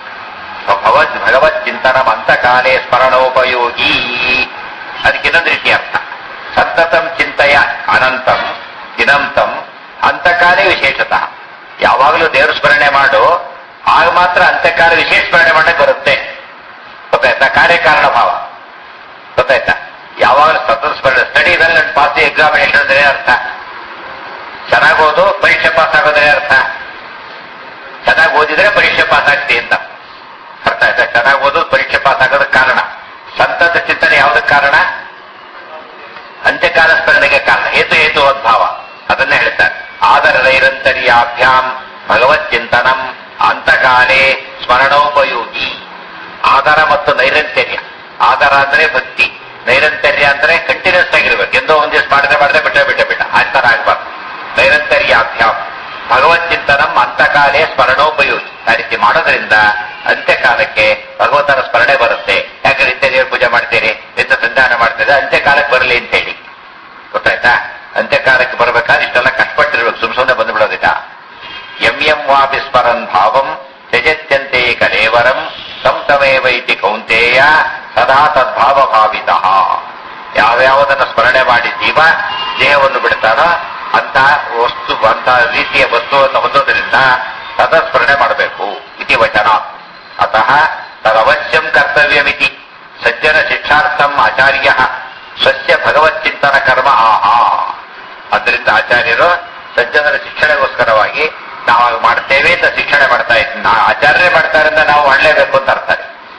ಭಗವತ್ ಚಿಂತನಂ ಅಂತಕಾಲೇ ಸ್ಮರಣೋಪಯೋಗಿ. ಅದಕ್ಕೆ ಇನ್ನೊಂದು ರೀತಿಯ ಅರ್ಥ. ಸಂತತಂ ಚಿಂತೆಯ ಅನಂತಂ ಇನಂತಂ ಅಂತಕಾಲೇ ವಿಶೇಷತಃ. ಯಾವಾಗಲೂ ದೇವ್ರ ಸ್ಮರಣೆ ಮಾಡು, ಆಗ ಮಾತ್ರ ಅಂತಕಾಲ ವಿಶೇಷ ಸ್ಮರಣೆ ಮಾಡಕ್ಕೆ ಬರುತ್ತೆ. ಗೊತ್ತಾಯ್ತಾ? ಕಾರ್ಯಕಾರಣ ಭಾವ ಗೊತ್ತಾಯ್ತಾ? ಯಾವಾಗಲೂ ಸತತ ಸ್ಮರಣೆ. ಸ್ಟಡಿದಲ್ಲಿ ನನ್ನ ಪಾಸ್ ಎಕ್ಸಾಮಿನೇಷನ್ ಅಂದ್ರೆ ಅರ್ಥ ಚೆನ್ನಾಗಿ ಓದು, ಪರೀಕ್ಷೆ ಪಾಸ್ ಆಗೋದ್ರೆ ಅರ್ಥ ಚೆನ್ನಾಗಿ ಓದಿದ್ರೆ ಪರೀಕ್ಷೆ ಪಾಸ್ ಆಗ್ತಿ ಅಂತ ಅರ್ಥ ಆಯ್ತಾ? ಚೆನ್ನಾಗಿ ಓದೋದು ಪರೀಕ್ಷೆ ಪಾಸ್ ಆಗೋದಕ್ಕೆ ಕಾರಣ. ಸಂತತ ಚಿಂತನೆ ಯಾವುದಕ್ಕೆ ಕಾರಣ? ಅಂತ್ಯಕಾಲ ಸ್ಮರಣೆಗೆ ಕಾರಣ. ಹೇತು ಭಾವ ಅದನ್ನೇ ಹೇಳ್ತಾರೆ. ಆದರ ನೈರಂತರ್ಯಾಭ್ಯಾಂ ಭಗವತ್ ಚಿಂತನಂ ಅಂತಕಾಲೇ ಸ್ಮರಣೋಪಯೋಗಿ. ಆಧಾರ ಮತ್ತು ನೈರಂತರ್ಯ. ಆಧಾರ ಅಂದ್ರೆ ಭಕ್ತಿ, ನೈರಂತರ್ಯ ಅಂದ್ರೆ ಕಂಟಿನ್ಯೂಸ್ ಆಗಿರ್ಬೇಕು. ಎಂದೋ ಒಂದ್ ದಿವಸ ಮಾಡಿದ್ರೆ ಬಿಟ್ಟ ಆ ತರ ಆಗ್ಬಾರ್ದು. ನೈರಂತರ್ಯಾಭ್ಯಾಂ ಭಗವತ್ ಚಿಂತನಂ ಅಂತಕಾಲೇ ಸ್ಮರಣೋಪಯೋಗಿ. ಆ ರೀತಿ ಮಾಡೋದ್ರಿಂದ ಅಂತ್ಯಕಾಲಕ್ಕೆ ಭಗವಂತನ ಸ್ಮರಣೆ ಬರುತ್ತೆ. ಯಾಕೆ ನಿತ್ಯ ದೇವ್ರ ಪೂಜೆ ಮಾಡ್ತೀರಿ, ನಿತ್ಯ ಸಂಧಾನ ಮಾಡ್ತೀರಿ, ಅಂತ್ಯಕಾಲಕ್ಕೆ ಬರಲಿ ಅಂತ ಹೇಳಿ. ಗೊತ್ತಾಯ್ತಾ? ಅಂತ್ಯಕಾಲಕ್ಕೆ ಬರ್ಬೇಕಾದ್ರೆ ಇಷ್ಟೆಲ್ಲ ಕಷ್ಟಪಟ್ಟಿರ್ಬೇಕು, ಸುಮ್ಮನೆ ಬಂದು ಬಿಡೋದಿಲ್ಲ. ಎಂ ವಾಪಿ ಸ್ಮರನ್ ಭಾವಂ ತ್ಯಜತ್ಯಂತೆ ಕಲೇವರಂ ಸಂತಮೇವೈತಿ ಕೌಂತೇಯ ಸದಾ ತದ್ಭಾವ ಭಾವಿತ. ಯಾವ್ಯಾವುದನ್ನು ಸ್ಮರಣೆ ಮಾಡಿ ಜೀವ ದೇಹವನ್ನು ಬಿಡ್ತಾನೋ ಅಂತ ವಸ್ತು, ಅಂತ ರೀತಿಯ ವಸ್ತುವನ್ನು ಹೊಂದೋದ್ರಿಂದ ಸದಾ ಸ್ಮರಣೆ ಮಾಡಬೇಕು ಇತಿ ವಚನ. ಅತಃ ತದವಶ್ಯಂ ಕರ್ತವ್ಯಮಿತಿ ಸಜ್ಜನ ಶಿಕ್ಷಾರ್ಥಂ ಆಚಾರ್ಯ ಸ್ವಸ್ಯ ಭಗವಚ್ಚಿಂತನ ಕರ್ಮ ಆಹಾ. ಅದರಿಂದ ಆಚಾರ್ಯರು ಸಜ್ಜನರ ಶಿಕ್ಷಣೆಗೋಸ್ಕರವಾಗಿ ನಾವು ಮಾಡ್ತೇವೆ ಅಂತ ಶಿಕ್ಷಣೆ ಮಾಡ್ತಾ ಇದ್ದೀವಿ. ಆಚಾರ್ಯರೇ ಮಾಡ್ತಾರೆ ಅಂತ ನಾವು ಮಾಡಲೇಬೇಕು ಅಂತ ಅರ್ಥ.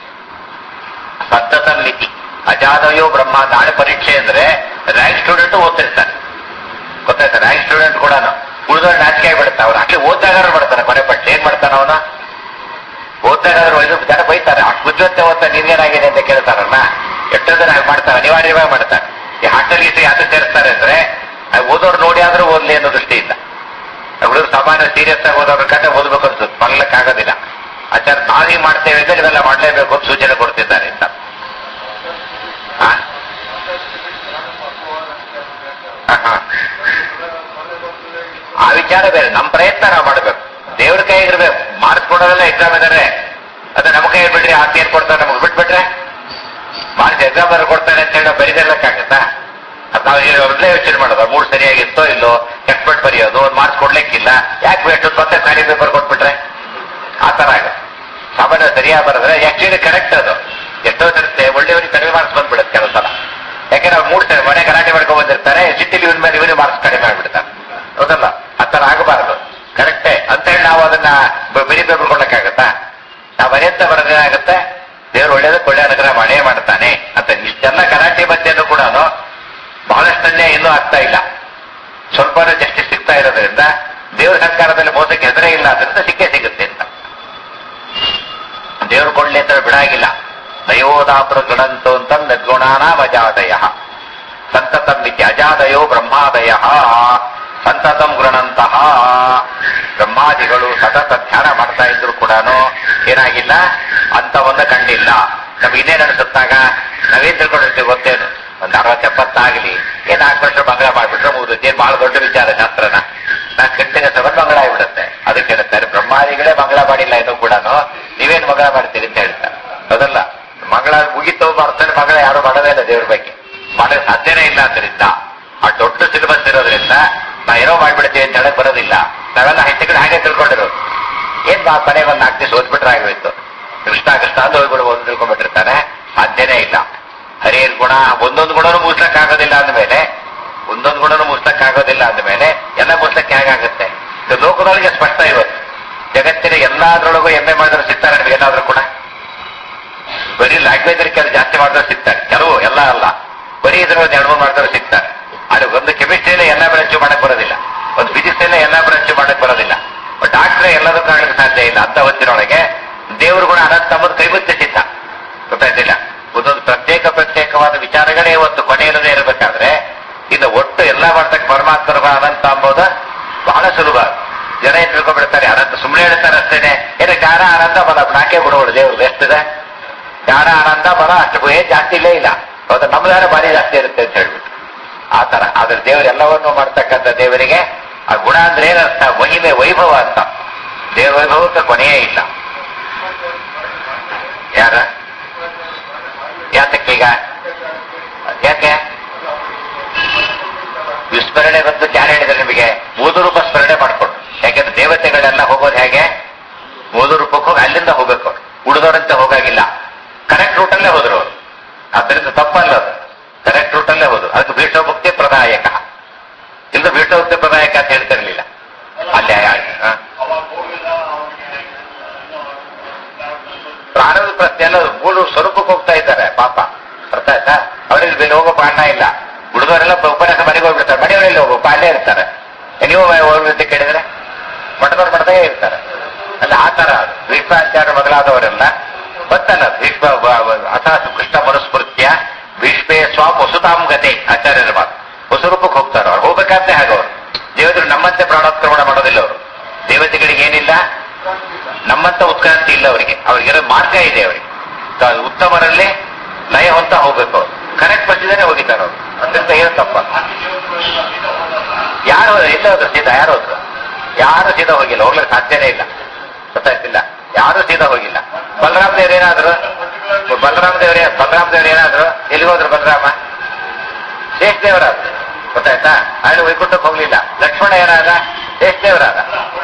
ಸತತ ಮಿತಿ ಅಜಾದಯೋ ಬ್ರಹ್ಮ. ನಾಳೆ ಪರೀಕ್ಷೆ ಅಂದ್ರೆ ರ್ಯಾಂಕ್ ಸ್ಟೂಡೆಂಟ್ ಓದ್ತಿರ್ತಾನೆ. ಗೊತ್ತಾಯ್ತಾ? ರ್ಯಾಂಕ್ ಸ್ಟೂಡೆಂಟ್ ಕೂಡ ಉಳಿದವ್ರು ನಾಚಿಕೆ ಬಿಡುತ್ತೆ. ಅವ್ರು ಆಗ್ಲಿ ಓದ್ದಾಗಾರು ಮಾಡ್ತಾನೆ, ಕೊನೆ ಪಟ್ಟ ಏನ್ ಮಾಡ್ತಾನ ಅವನು? ಓದ್ದಾಗಾದ್ರು ಜನ ಬೈತಾರೆ, ಅಷ್ಟು ಬುದ್ಧಿವಂತೆ ಓದ್ತಾನೆ, ನಿನ್ಗೇನಾಗಿದೆ ಅಂತ ಕೇಳ್ತಾರಲ್ಲ. ಎಷ್ಟೋ ಜನ ಹಾಗೆ ಮಾಡ್ತಾರೆ, ಅನಿವಾರ್ಯವಾಗಿ ಮಾಡ್ತಾರೆ. ಈ ಹಾಸ್ಟೆಲ್ ಗೀಟೆ ಯಾಕೆ ಸೇರಿಸ್ತಾರೆ ಅಂದ್ರೆ ಓದೋರು ನೋಡಿ ಆದ್ರೂ ಓದ್ಲಿ ಅನ್ನೋ ದೃಷ್ಟಿಯಿಂದ. ಹುಡುಗರು ಸಾಮಾನ್ಯ ಸೀರಿಯಸ್ ಆಗಿ ಓದೋದ್ರ ಕತೆ ಓದ್ಬೇಕು ಅನ್ಸುತ್ತೆ, ಮಗ್ಲಕ್ಕಾಗೋದಿಲ್ಲ. ಆಚಾರ್ಯ ನಾವೀ ಮಾಡ್ತೇವೆ ಅಂದ್ರೆ ಇವೆಲ್ಲ ಮಾಡಲೇಬೇಕು ಅಂತ ಸೂಚನೆ ಕೊಡ್ತಿದ್ದಾರೆ ಅಂತ. ಆ ವಿಚಾರ ಬೇರೆ, ನಮ್ಮ ಪ್ರಯತ್ನ ನಾವು ಮಾಡಬೇಕು. ದೇವ್ರ ಕೈಗಿರ್ಬೇಕು. ಮಾರ್ಕ್ಸ್ ಕೊಡೋದೆಲ್ಲ ಎಕ್ಸಾಮ್ ಇದಾರೆ, ಅದೇ ನಮ್ಮ ಕೈ ಬಿಡ್ರಿ, ಆತ ಏನ್ ಕೊಡ್ತಾರೆ ನಮ್ಗೆ ಬಿಟ್ಬಿಟ್ರೆ ಮಾರ್ಕ್ಸ್ ಎಕ್ಸಾಮ್ ಬರ ಕೊಡ್ತಾನೆ ಅಂತ ಹೇಳಿ ನಾವು ಬರೀದಿರ್ಲಕ್ಕಾಗತ್ತಾ? ಅದು ನಾವು ಮೊದಲೇ ಯೋಚನೆ ಮಾಡೋದು, ಮೂಡ್ ಸರಿಯಾಗಿತ್ತೋ ಇಲ್ಲೋ, ಕಷ್ಟಪಟ್ಟು ಬರೆಯೋದು, ಒಂದು ಮಾರ್ಕ್ಸ್ ಕೊಡ್ಲಿಕ್ಕಿಲ್ಲ, ಯಾಕೆ ಬೇಕು ಮತ್ತೆ ಖಾಲಿ ಪೇಪರ್ ಕೊಟ್ಬಿಟ್ರೆ ಆ ತರ ಆಗುತ್ತೆ. ಸಾಮಾನ್ಯ ಸರಿಯಾಗಿ ಬರೆದ್ರೆ ಆಕ್ಚುಲಿ ಕರೆಕ್ಟ್ ಅದು. ಎಷ್ಟೋ ತರುತ್ತೆ ಒಳ್ಳೆಯವರಿಗೆ ಕಡಿಮೆ ಮಾರ್ಕ್ಸ್ ಬಂದ್ಬಿಡುತ್ತೆ ಕೆಲವು ಸಲ. ಯಾಕೆ ನಾವು ಮೂಡ್ ಮನೆ ಗಲಾಟೆ ಮಾಡ್ಕೊಂಡ್ ಬಂದಿರ್ತಾರೆ, ಸಿಟ್ಟಿಲಿ ಇವನ್ ಮೇಲೆ ಇವನೇ ಮಾರ್ಕ್ಸ್ ಕಡಿಮೆ ಮಾಡ್ಬಿಡ್ತಾರೆ. ಹೌದಲ್ಲ? ಆ ತರ ಆಗಬಾರದು. ಕರೆಕ್ಟೇ ಅಂತ ಹೇಳಿ ನಾವು ಅದನ್ನ ಬರೀ ಪೇಪರ್ ಕೊಡ್ಲಿಕ್ಕಾಗತ್ತಾ? ನಾವು ಬರೆಯಂತ ಬರೋದೇ ಆಗುತ್ತೆ. ದೇವ್ರು ಒಳ್ಳೇದಕ್ಕೆ ಒಳ್ಳೆ ಅನುಗ್ರಹ ಮಾಡೇ ಮಾಡ್ತಾನೆ ಅಂತ. ಇಷ್ಟೆಲ್ಲ ಗಲಾಟೆ ಮಧ್ಯೆನೂ ಕೂಡ ಬಹಳಷ್ಟನ್ನೇ ಇನ್ನೂ ಆಗ್ತಾ ಇಲ್ಲ. ಸ್ವಲ್ಪ ಜಸ್ಟಿಸ್ ಸಿಗ್ತಾ ಇರೋದ್ರಿಂದ ದೇವ್ರ ಸರ್ಕಾರದಲ್ಲಿ ಮೋಸಕ್ಕೆ ಹೆಸರೇ ಇಲ್ಲ, ಅದರಿಂದ ಸಿಕ್ಕೇ ಸಿಗುತ್ತೆ ಅಂತ. ದೇವ್ರು ಕೊಳ್ಳಿ ಅಂತ ಬಿಡಾಗಿಲ್ಲ. ದಯೋದಾಪುರ ಗಣಂತೋ ಅಂತ ನಿರ್ಗುಣಾನ ಅಜಾದಯ ಸಂತತಂ ಇತಿ ಅಜಾದಯೋ ಬ್ರಹ್ಮಾದಯ ಸಂತತಂ ಗೃಣಂತಹ. ಬ್ರಹ್ಮಾದಿಗಳು ಸತತ ಧ್ಯಾನ ಮಾಡ್ತಾ ಇದ್ರು ಕೂಡ ಏನಾಗಿಲ್ಲ, ಅಂತವನ್ನ ಕಂಡಿಲ್ಲ. ನಮ್ಗೆ ಇನ್ನೇನು ಅನಿಸುತ್ತಾಗ ನಾವೇನ್ ತಿಳ್ಕೊಂಡಿರ್ತೀವಿ ಗೊತ್ತೇನು? ಒಂದು 60-70 ಏನ್ 4 ವರ್ಷ ಮಂಗಳ ಮಾಡ್ಬಿಟ್ರೆ ಮುಗಿದು. ಏನ್ ಬಹಳ ದೊಡ್ಡ ವಿಚಾರ ಶಾಸ್ತ್ರನ. 4 ಗಂಟೆಗೆ ಸಭೆ ಮಂಗಳ ಆಗಿಬಿಡುತ್ತೆ. ಅದಕ್ಕೆ ಹೇಳ್ತಾರೆ ಬ್ರಹ್ಮಾದಿಗಳೇ ಮಂಗಳ ಮಾಡಿಲ್ಲ ಇನ್ನೂ ಕೂಡ ನೀವೇನ್ ಮಂಗಳ ಮಾಡ್ತೀರಿ ಅಂತ ಹೇಳ್ತಾರೆ. ಹೌದಲ್ಲ? ಮಂಗಳ ಮುಗಿತು ಮಾಡ್ತಾರೆ, ಮಂಗಳ ಯಾರು ಮಾಡೋದೇ ಇಲ್ಲ ದೇವ್ರ ಬಗ್ಗೆ, ಮಾಡಕ್ಕೆ ಸಾಧ್ಯನೇ ಇಲ್ಲ. ಆದ್ದರಿಂದ ಆ ದೊಡ್ಡ ಸಿಲೆಬಸ್ ಇರೋದ್ರಿಂದ ನಾ ಏನೋ ಮಾಡ್ಬಿಡ್ತೀವಿ ಅಂತ ಹೇಳಕ್ ಬರೋದಿಲ್ಲ. ನಾವೆಲ್ಲ ಹೈಟೆಕ್ ಹಾಗೆ ತಿಳ್ಕೊಂಡಿರೋದು. ಏನ್ ಮನೆಗೆ ಒಂದು 4 ದಿವಸ ಓದ್ಬಿಟ್ರೆ ಆಗೋಯ್ತು, ಕೃಷ್ಣ ಅಂತ ಹೋಗ್ಬಿಡ್ಬೋದು ತಿಳ್ಕೊಂಡ್ಬಿಟ್ಟಿರ್ತಾನೆ. ಸಾಧ್ಯನೇ ಇಲ್ಲ. ಹರಿಯನ್ ಗುಣ ಗುಣ, ಒಂದೊಂದು ಗುಣನೂ ಮುಗಿಸ್ಲಕ್ಕಾಗೋದಿಲ್ಲ ಅಂದಮೇಲೆ ಎಲ್ಲ ಮುಗಿಸ್ಲಕ್ಕೆ ಹೇಗಾಗುತ್ತೆ? ಇದು ಲೋಕದೊಳಗೆ ಸ್ಪಷ್ಟ. ಇವತ್ತು ಜಗತ್ತಿನ ಎಲ್ಲಾದ್ರೊಳಗೂ ಎಮ್ಮೆ ಮಾಡಿದ್ರು ಸಿಗ್ತಾರೆ ನಮಗೆ ಏನಾದ್ರೂ ಕೂಡ. ಬರೀ ಲ್ಯಾಂಗ್ವೇಜ್ ಕೆಲವು ಜಾಸ್ತಿ ಮಾಡಿದ್ರು ಸಿಗ್ತಾರೆ, ಕೆಲವು ಎಲ್ಲ ಅಲ್ಲ. ಬರೀ ಇದ್ರ ಒಂದು 2-3 ಮಾಡಿದ್ರು ಸಿಗ್ತಾರೆ. ಆದ್ರೆ ಒಂದು ಕೆಮಿಸ್ಟ್ರಿಯಲ್ಲೇ ಎಲ್ಲ ಬ್ರಾಂಚು ಮಾಡಕ್ ಬರೋದಿಲ್ಲ, ಒಂದು ಫಿಸಿಕ್ಸ್ ಅಲ್ಲೇ ಎಲ್ಲ ಬ್ರಾಂಚು ಮಾಡಕ್ ಬರೋದಿಲ್ಲ. ಬಟ್ ಡಾಕ್ಟ್ರೇ ಎಲ್ಲದೂ ಕಾಣಲಿಕ್ಕೆ ಸಾಧ್ಯ ಇಲ್ಲ. ಅಂತ ಹೊತ್ತಿನೊಳಗೆ ದೇವರು ಕೂಡ ಅನಂತ ತಮ್ಮದು ಕೈಮುತ್ತೆ ಸಿದ್ಧ. ಗೊತ್ತಾಯ್ತಿಲ್ಲ? ಒಂದೊಂದು ಪ್ರತ್ಯೇಕವಾದ ವಿಚಾರಗಳೇ ಒಂದು ಕೊನೆಯಿಲ್ಲದೆ ಇರಬೇಕಾದ್ರೆ ಇನ್ನು ಒಟ್ಟು ಎಲ್ಲ ಮಾಡ್ತಕ್ಕ ಪರಮಾತ್ಮರು ಅನಂತ ಅಂಬೋದು ಬಹಳ ಸುಲಭ. ಜನ ಏನ್ ತಿಳ್ಕೊಂಡ್ಬಿಡ್ತಾರೆ, ಅನಂತ ಸುಮ್ಮನೆ ಹೇಳ್ತಾರೆ ಅಷ್ಟೇನೆ. ಏನು ಜ್ಞಾನ ಆನಂದ ಬಲ ನಾಲ್ಕೇ ಗುಣಗಳು ದೇವ್ರದ್ದು ಎಷ್ಟಿದೆ? ಜ್ಞಾನ ಆನಂದ ಬಲ ಅಷ್ಟು ಏನ್ ಜಾಸ್ತಿ ಇಲ್ಲೇ ಇಲ್ಲ. ಹೌದಾ? ನಮ್ದಾರ ಭಾರಿ ಜಾಸ್ತಿ ಇರುತ್ತೆ ಅಂತ ಹೇಳ್ಬಿಟ್ಟು ಆ ತರ. ಆದ್ರೆ ದೇವರೆಲ್ಲವನ್ನೂ ಮಾಡ್ತಕ್ಕಂಥ ದೇವರಿಗೆ ಆ ಗುಣ ಅಂದ್ರೆ ಏನರ್ಥ? ಮಹಿಮೆ, ವೈಭವ ಅಂತ. ದೇವ ವೈಭವಕ್ಕೆ ಕೊನೆಯೇ ಇಲ್ಲ. ಯಾರ ಯಾತಕ್ಕೀಗ ಯಾಕೆ ವಿಸ್ಮರಣೆ ಬಂದು ಯಾರು ಹೇಳಿದ್ರೆ ನಿಮಗೆ? ಮೂದು ರೂಪ ಸ್ಮರಣೆ ಮಾಡ್ಕೊಂಡು. ಯಾಕೆಂದ್ರೆ ದೇವತೆಗಳೆಲ್ಲ ಹೋಗೋದು ಹೇಗೆ? ಮೂದು ರೂಪಕ್ಕೆ ಹೋಗಿ ಅಲ್ಲಿಂದ ಹೋಗ್ಬೇಕು. ಉಳಿದವರಂತೆ ಹೋಗಾಗಿಲ್ಲ. ಕರೆಕ್ಟ್ ರೂಟಲ್ಲೇ ಹೋದ್ರು ಅವರು. ಅದರಿಂದ ತಪ್ಪಲ್ಲ, ಅದು ಕರೆಕ್ಟ್ ರೂಟಲ್ಲೇ ಹೋದ್ರು. ಅದಕ್ಕೆ ಭೀಷ್ಮಭಕ್ತಿ ಪ್ರದಾಯಕ. ಇಲ್ಲ ಭೀಷ್ಮಭಕ್ತಿ ಪ್ರದಾಯಕ ಅಂತ ಹೇಳ್ತಿರ್ಲಿಲ್ಲ ಅಲ್ಲೇ. ಪ್ರಾರಂಭ ಪ್ರಶ್ನೆ ಎಲ್ಲ ಮೂರು ಸ್ವರೂಪಕ್ಕೆ ಹೋಗ್ತಾ ಇದ್ದಾರೆ ಪಾಪ. ಅರ್ಥ ಆಯ್ತಾ? ಅವರಿಗೆ ಬೇರೆ ಹೋಗೋ ಕಾರಣ ಇಲ್ಲ. ಉಳಿದವರೆಲ್ಲ ಉಪನ್ಯಾಸ ಮನೆಗೆ ಹೋಗ್ಬಿಡ್ತಾರೆ. ಮನೆಯವರೆಲ್ಲ ಹೋಗೋ ಅಲ್ಲೇ ಇರ್ತಾರೆ. ನೀವು ಹೋಗ್ಬಿಟ್ಟು ಕೇಳಿದ್ರೆ ಮಠದವ್ರು ಮಠದಾಗೆ ಇರ್ತಾರೆ. ಅಲ್ಲ ಆ ತರ ಭೀಷ್ಮಾಚಾರ್ಯ ಮೊದಲಾದವರೆಲ್ಲ ಗೊತ್ತಲ್ಲ. ಭೀಷ್ಮ ಅಥಾಸು ಕೃಷ್ಣ ಮನುಸ್ಮೃತ್ಯ ಭೀಷ್ಮೇ ಸ್ವಾಮ್ ವಸುತಾಂ ಗತೆ ಆಚಾರ್ಯರ ಮಾತು. ಹೊಸರೂಪಕ್ಕೆ ಹೋಗ್ತಾರೆ. ಅವ್ರು ಹೋಗ್ಬೇಕಾದ್ರೆ ಹಾಗವರು ದೇವತೆಗಳು ನಮ್ಮಂತೆ ಪ್ರಾಣೋತ್ಕ್ರಮಣ ಮಾಡೋದಿಲ್ಲ. ಅವರು ದೇವತೆಗಳಿಗೆ ಏನಿಲ್ಲ, ನಮ್ಮಂತ ಉತ್ಕ್ರಾಂತಿ ಇಲ್ಲ ಅವರಿಗೆ. ಅವ್ರಿಗಿರೋ ಮಾರ್ಗ ಇದೆ ಅವರಿಗೆ. ಉತ್ತಮರಲ್ಲಿ ಲಯ ಹೊಂತ ಹೋಗ್ಬೇಕು. ಅವ್ರು ಕರೆಕ್ಟ್ ಬರ್ತಿದ್ದಾನೆ ಹೋಗಿದ್ದಾರೆ ಅವರು. ಅಂತ ಏನು ತಪ್ಪ? ಯಾರು ಎಲ್ಲ ಹೋದ್ರು ಸೀದಾ? ಯಾರು ಹೋದ್ರು? ಯಾರು ಸೀದಾ ಹೋಗಿಲ್ಲ. ಹೋಗ್ಲಿಕ್ಕೆ ಸಾಧ್ಯನೇ ಇಲ್ಲ. ಗೊತ್ತಾಯ್ತಿಲ್ಲ? ಯಾರು ಸೀದಾ ಹೋಗಿಲ್ಲ. ಬಲರಾಮ ದೇವ್ರು ಏನಾದ್ರು ಏನಾದ್ರು ಎಲ್ಲಿಗೆ ಹೋದ್ರು? ಬಲರಾಮ ಶೇಷದೇವರಾದ್ರು. ಗೊತ್ತಾಯ್ತಾ? ಅಲ್ಲಿ ವೈಕುಂಠಕ್ಕೆ ಹೋಗ್ಲಿಲ್ಲ. ಲಕ್ಷ್ಮಣ ಏನಾದ? ಶೇಷದೇವರಾದ.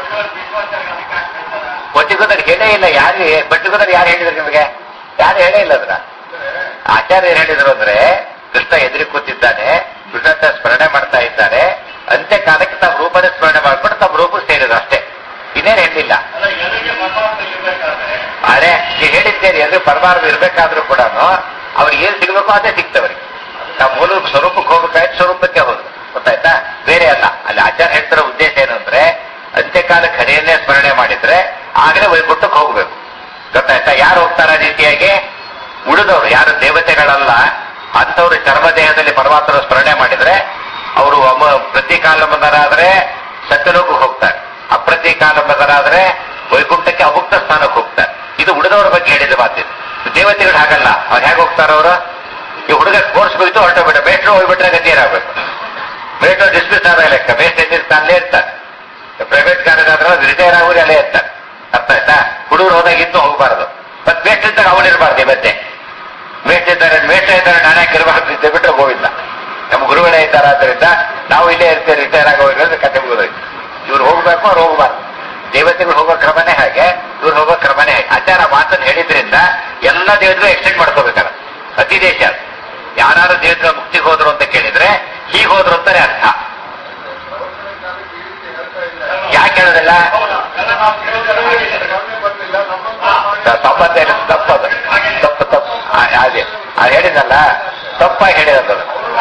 ಬಟ್ಟಿಗೋದ್ರೆ ಹೇಳೇ ಇಲ್ಲ. ಯಾರಿಗೆ ಬಟ್ಟಿಗೋದ್ರೆ ಯಾರು ಹೇಳಿದ್ರು ನಿಮಗೆ? ಯಾರು ಹೇಳೇ ಇಲ್ಲ. ಅದ್ರ ಆಚಾರ್ಯ ಏನ್ ಹೇಳಿದ್ರು ಅಂದ್ರೆ, ಕೃಷ್ಣ ಎದುರಿ ಕೂತಿದ್ದಾನೆ, ಕೃಷ್ಣ ಸ್ಮರಣೆ ಮಾಡ್ತಾ ಇದ್ದಾರೆ. ಅಂತ್ಯ ಕಾಲಕ್ಕೆ ತಮ್ಮ ರೂಪನೇ ಸ್ಮರಣೆ ಮಾಡ್ಕೊಂಡು ತಮ್ಮ ರೂಪ ಸೇರಿದ್ರು ಅಷ್ಟೇ. ಇನ್ನೇನು ಹೇಳಿಲ್ಲ. ಅರೆ ನೀವು ಹೇಳಿದ್ದೇನೆ, ಎಲ್ಲಿ ಪರಮಾರ್ಥ ಇರ್ಬೇಕಾದ್ರೂ ಕೂಡ ಅವ್ರಿಗೆ ಏನ್ ಸಿಗ್ಬೇಕೋ ಅದೇ ಸಿಗ್ತವ್ರಿಗೆ. ನಾವು ಮೂಲ ಸ್ವರೂಪಕ್ಕೆ ಹೋಗ್ಬೇಕಾಯ್ತು, ಸ್ವರೂಪಕ್ಕೆ ಹೋದ್ರು. ಗೊತ್ತಾಯ್ತಾ? ಬೇರೆ ಅಲ್ಲ. ಅಲ್ಲಿ ಆಚಾರ್ಯ ಹೇಳ್ತಿರೋ ಉದ್ದೇಶ ಏನು ಅಂದ್ರೆ, ಅಂತ್ಯಕಾಲಕ್ಕೆ ಹರಿಯನ್ನೇ ಸ್ಮರಣೆ ಮಾಡಿದ್ರೆ ಆಗಲೇ ವೈಕುಂಠಕ್ಕೆ ಹೋಗ್ಬೇಕು. ಗೊತ್ತಾಯ್ತಾ? ಯಾರು ಹೋಗ್ತಾರ ರೀತಿಯಾಗಿ? ಉಳಿದವರು ಯಾರು ದೇವತೆಗಳಲ್ಲ ಅಂತವ್ರು ಚರ್ಮದೇಹದಲ್ಲಿ ಪರಮಾತ್ಮನ ಸ್ಮರಣೆ ಮಾಡಿದ್ರೆ ಅವರು ಪ್ರತಿಕಾಲಂಬರಾದ್ರೆ ಸತ್ಯಲೋಕಕ್ಕೆ ಹೋಗ್ತಾರೆ, ಅಪ್ರತಿಕಾಲಂಬರಾದ್ರೆ ವೈಕುಂಠಕ್ಕೆ ಅಮುಕ್ತ ಸ್ಥಾನಕ್ಕೆ ಹೋಗ್ತಾರೆ. ಇದು ಉಳಿದವರ ಬಗ್ಗೆ ಹೇಳಿದ ಮಾತಿದೆ. ದೇವತೆಗಳು ಹಾಗಲ್ಲ. ಅವ್ರು ಹೇಗೆ ಹೋಗ್ತಾರ? ಅವರು ಈ ಹುಡುಗ ಕೋರ್ಸ್ ಹೋಯ್ತು ಹೊರಟೋಗ್ಬಿಟ್ಟ, ಮೇಟ್ರೋ ಹೋಗ್ಬಿಟ್ರೆ ಗತಿ ಏನಾಗಬೇಕು? ಮೇಟ್ರೋ ಡಿಸ್ಮಿಸ್ ಆದ ಲೆಕ್ಕ. ಮೇಸ್ಟ್ ಎದ್ದಿರ್ತಾ ಅಲ್ಲೇ ಇರ್ತಾರೆ. ಪ್ರೈವೇಟ್ ಕಾಲೇಜಾದ್ರೆ ರಿಟೈರ್ ಆಗೋರು ಅಲ್ಲೇ ಇರ್ತಾರೆ. ಅರ್ಥ ಆಯ್ತಾ? ಹುಡುಗರು ಹೋದಾಗ ಇದ್ದು ಹೋಗಬಾರದು. ಮತ್ತೆ ಮೇಸ್ಟ್ ಇದ್ದಾಗ ಅವನಿರ್ಬಾರ್ದು. ಇವತ್ತೆ ಮೇಸ್ಟ್ ಇದ್ದಾರೆ ನಾನೇ ಇರಬಾರ್ದು ಇದ್ದೆ ಬಿಟ್ಟರೆ ಹೋಗಿಲ್ಲ. ನಮ್ಮ ಗುರುಗಳೇ ಇದ್ದಾರೆ. ಆದ್ದರಿಂದ ನಾವು ಇಲ್ಲೇ ಇರ್ತೇವೆ. ರಿಟೈರ್ ಆಗೋದ್ರೆ ಕತೆ ಮುಗಿದೋಯ್ತು. ಇವ್ರು ಹೋಗ್ಬೇಕು, ಅವ್ರು ಹೋಗಬಾರ್ದು. ದೇವತೆಗಳು ಹೋಗೋ ಕ್ರಮನೇ ಹಾಗೆ, ಇವ್ರು ಹೋಗೋ ಕ್ರಮನೇ ಹಾಗೆ. ಆಚಾರ ಮಾತನ್ನು ಹೇಳಿದ್ರಿಂದ ಎಲ್ಲ ದೇವತೆಗಳು ಎಕ್ಸ್ಟೆಂಡ್ ಮಾಡ್ಕೋಬೇಕಲ್ಲ. ಅತಿ ದೇಶ ಯಾರು ದೇವತೆಗಳ ಮುಕ್ತಿಗೆ ಹೋದ್ರು ಅಂತ ಕೇಳಿದ್ರೆ ಹೀಗೆ ಹೋದ್ರು ಅಂತಾನೆ ಅರ್ಥ. ಯಾಕೆ ಹೇಳೋದಿಲ್ಲ? ಸಂಬಂಧ ತಪ್ಪದು. ತಪ್ಪು ಅದೇ ಅದು ಹೇಳಿದಲ್ಲ, ತಪ್ಪಾಗಿ ಹೇಳಿರೋದು.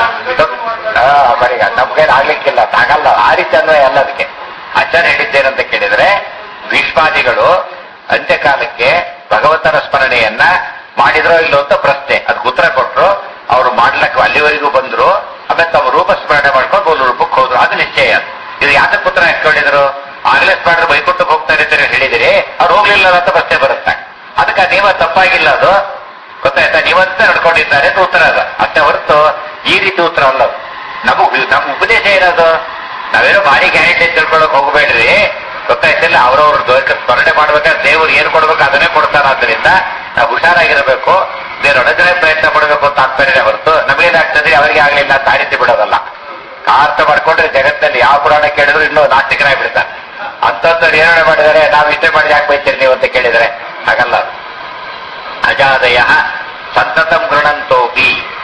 ಬರೀಗ ನಮ್ಗೇನು ಆಗ್ಲಿಕ್ಕಿಲ್ಲ, ಆಗಲ್ಲ. ಆ ರೀತಿ ಅನ್ನೋ ಎಲ್ಲ. ಅದಕ್ಕೆ ಆಚಾರ್ಯ ಹೇಳಿದ್ದೇನಂತ ಕೇಳಿದ್ರೆ, ಭೀಷ್ಮಾದಿಗಳು ಅಂತ್ಯಕಾಲಕ್ಕೆ ಭಗವಂತನ ಸ್ಮರಣೆಯನ್ನ ಮಾಡಿದ್ರೋ ಇಲ್ಲೋ ಅಂತ ಪ್ರಶ್ನೆ. ಅದಕ್ಕೆ ಉತ್ತರ ಕೊಟ್ಟರು. ಅವರು ಮಾಡ್ಲಕ್ಕೆ ಅಲ್ಲಿವರೆಗೂ ಬಂದ್ರು. ಆಮೇಲೆ ತಮ್ಮ ರೂಪ ಸ್ಮರಣೆ ಮಾಡ್ಕೊಂಡು ಒಂದು ರೂಪಕ್ಕೆ ಹೋದ್ರು. ಅದು ನಿಶ್ಚಯ. ಇದು ಯಾತಕ್ಕೆ ಉತ್ತರ ಹಾಕೊಂಡಿದ್ರು? ಆಗ್ಲೇ ಸ್ಮರಣೆ ಬೈಕೊಟ್ಟಕ್ಕೆ ಹೋಗ್ತಾರೆ ಅಂತ ಹೇಳಿದಿರಿ, ಅವ್ರು ಹೋಗ್ಲಿಲ್ಲ ಅಂತ ಪ್ರಶ್ನೆ ಬರುತ್ತೆ. ಅದಕ್ಕೆ ಆ ನಿಯಮ ತಪ್ಪಾಗಿಲ್ಲ. ಅದು ಗೊತ್ತಾಯ್ತಾ? ನೀವಂತ ನಡ್ಕೊಂಡಿದ್ದಾರೆ ಅಂತ ಉತ್ತರ ಅದ ಅಷ್ಟೇ ಹೊರತು ಈ ರೀತಿ ಉತ್ತರ ಅಲ್ಲ. ನಮ್ಮ ಉಪದೇಶ ಏನದು? ನಾವೇನೋ ಭಾರಿ ಗ್ಯಾರಂಟಿ ತಿಳ್ಕೊಳಕ್ ಹೋಗ್ಬೇಡ್ರಿ. ಗೊತ್ತಾಯ್ತಿಲ್ಲ? ಅವ್ರವ್ರ ಸ್ಮರಣೆ ಮಾಡ್ಬೇಕಾದ್ರೆ ದೇವ್ರು ಏನ್ ಕೊಡ್ಬೇಕು ಅದನ್ನೇ ಕೊಡ್ತಾರ. ಆದ್ದರಿಂದ ನಾವು ಹುಷಾರಾಗಿರ್ಬೇಕು. ಬೇರೊಡನೆ ಪ್ರಯತ್ನ ಪಡಬೇಕು ಅಂತ ಆಗ್ತಾನೆ ಹೊರತು ನಮಗೇನಾಗ್ತದೆ ಅವರಿಗೆ ಆಗ್ಲಿಲ್ಲ ಅಂತ ಆ ರೀತಿ ಬಿಡೋದಲ್ಲ. ಅರ್ಥ ಮಾಡ್ಕೊಂಡ್ರೆ ಜಗತ್ತಲ್ಲಿ ಯಾವ ಪುರಾಣ ಕೇಳಿದ್ರು ಇನ್ನೂ ನಾಸ್ತಿಕರಾಗಿ ಬಿಡ್ತಾರೆ. ಅಂತವ್ರು ಏನಾರ ಮಾಡಿದರೆ ನಾವು ಇಷ್ಟೇ ಮಾಡಿ ಯಾಕೆ ಬೈತೀರಿ ನೀವು ಅಂತ ಕೇಳಿದರೆ ಹಾಗಲ್ಲ. ಅಜಾದಯ ಸಂತತಂ ಗೃಣಂತೋಪಿ ಯದ್ವ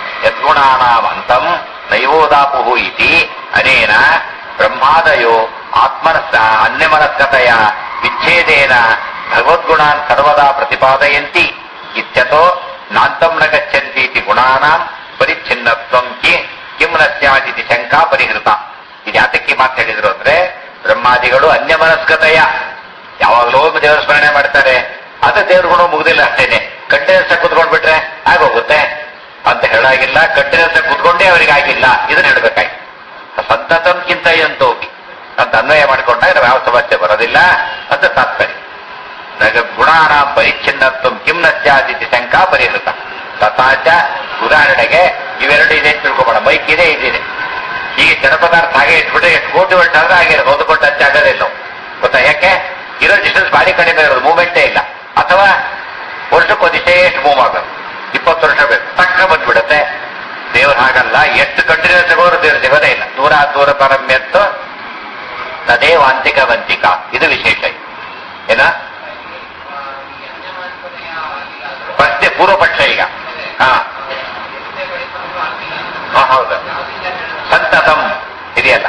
ಭಗವದ್ಗುಣಾನಾಮಂತಂ ನೈವೋದಾಪುಹು ಇತಿ ಅನೇನ ಬ್ರಹ್ಮಾದಯೋ ಅನ್ಯಮನಸ್ಕತೆಯ ವಿಚ್ಛೇದೇನ ಭಗವದ್ಗುಣಾನ್ ಸರ್ವದಾ ಪ್ರತಿಪಾದಯಂತಿ ಇತ್ಯತೋ ನಾಂತಂ ನ ಗಚ್ಚಂತೀತಿ ಗುಣಾನಾಂ ಪರಿಚ್ಛಿನ್ನತ್ವಂ ಕಿಂ ನ ಸ್ಯಾದಿತಿ ಶಂಕಾ ಪರಿಹೃತ. ಇದು ಯಾತಕ್ಕೆ ಮಾತು ಹೇಳಿದ್ರು ಅಂದ್ರೆ, ಬ್ರಹ್ಮಾದಿಗಳು ಅನ್ಯಮನಸ್ಕತೆಯ ಯಾವಾಗಲೋ ದೇವರ ಸ್ಮರಣೆ ಮಾಡ್ತಾರೆ, ಅದು ದೇವ್ರ ಗುಣ ಮುಗುದಿಲ್ಲ ಅಷ್ಟೇನೆ. ಕಂಟಿನ್ಯೂಸ್ ಆಗಿ ಕುತ್ಕೊಂಡ್ಬಿಟ್ರೆ ಆಗೋಗುತ್ತೆ ಅಂತ ಹೇಳಾಗಿಲ್ಲ, ಕಂಟಿನ್ಯೂಸ್ ಆಗಿ ಕುತ್ಕೊಂಡೇ ಅವರಿಗೆ ಆಗಿಲ್ಲ, ಇದನ್ನ ಹೇಳ್ಬೇಕಾಗಿ ಸಂತತಂ ಚಿಂತೆಯಂತೋಪಿ ಅಂತ ಅನ್ವಯ ಮಾಡಿಕೊಂಡಾಗ ಯಾವ ಸಮಸ್ಯೆ ಬರೋದಿಲ್ಲ ಅಂತ ತಾತ್ಪರ್ಯ. ಗುಣಾನ ಪರಿಚ್ಛಿನ್ನತ್ವ ಕಿಂ ನ ಸ್ಯಾದಿತಿ ಶಂಕಾ ಪರಿಹೃತ. ತಥಾಚ ಉದಾಹರಣೆಗೆ ಇವೆರಡು ಇದೆ ಅಂತ ತಿಳ್ಕೊಬೇಡ, ಬೈಕ್ ಇದೆ ಇದಿದೆ, ಈ ಜಡ ಪದಾರ್ಥ ಹಾಗೆ ಇಟ್ಬಿಟ್ರೆ ಎಷ್ಟು ಕೋಟಿ ವರ್ಷ ಆದ್ರೆ ಹಾಗೆ ಒಂದು ಕೊಟ್ಟು ಹಚ್ಚಿ ಆಗೋದಿಲ್ಲ ಗೊತ್ತಾ? ಯಾಕೆ? ಇರೋ ಡಿಸ್ಟೆನ್ಸ್ ಭಾರಿ ಕಡಿಮೆ ಇರೋದು, ಮೂವ್ಮೆಂಟೇ ಇಲ್ಲ. ಅಥವಾ ವರ್ಷಕ್ಕೆ ಒಂದಿಷ್ಟೇ ಎಷ್ಟು ಮೂವ್ ಆಗೋದು, 20 ವರ್ಷ ಬೇಕು, ತಕ್ಕ ಬಂದ್ಬಿಡುತ್ತೆ. ದೇವ್ರು ಹಾಗಲ್ಲ, ಎಷ್ಟು ಕಂಟಿನ್ಯೂಸ್ ಸಿಗೋರು ದೇವ್ರು ಸಿಗೋದೇ ಇಲ್ಲ. ದೂರ ದೂರ ಪರಮ್ಯತ್ತು ತದೇ ವಾಂತಿಕ ವಂತಿಕ, ಇದು ವಿಶೇಷ. ಏನ ಪ್ರಶ್ನೆ ಪೂರ್ವ ಪಕ್ಷ ಈಗ. ಹೌದು, ಸಂತತಂ ಇದೆಯಲ್ಲ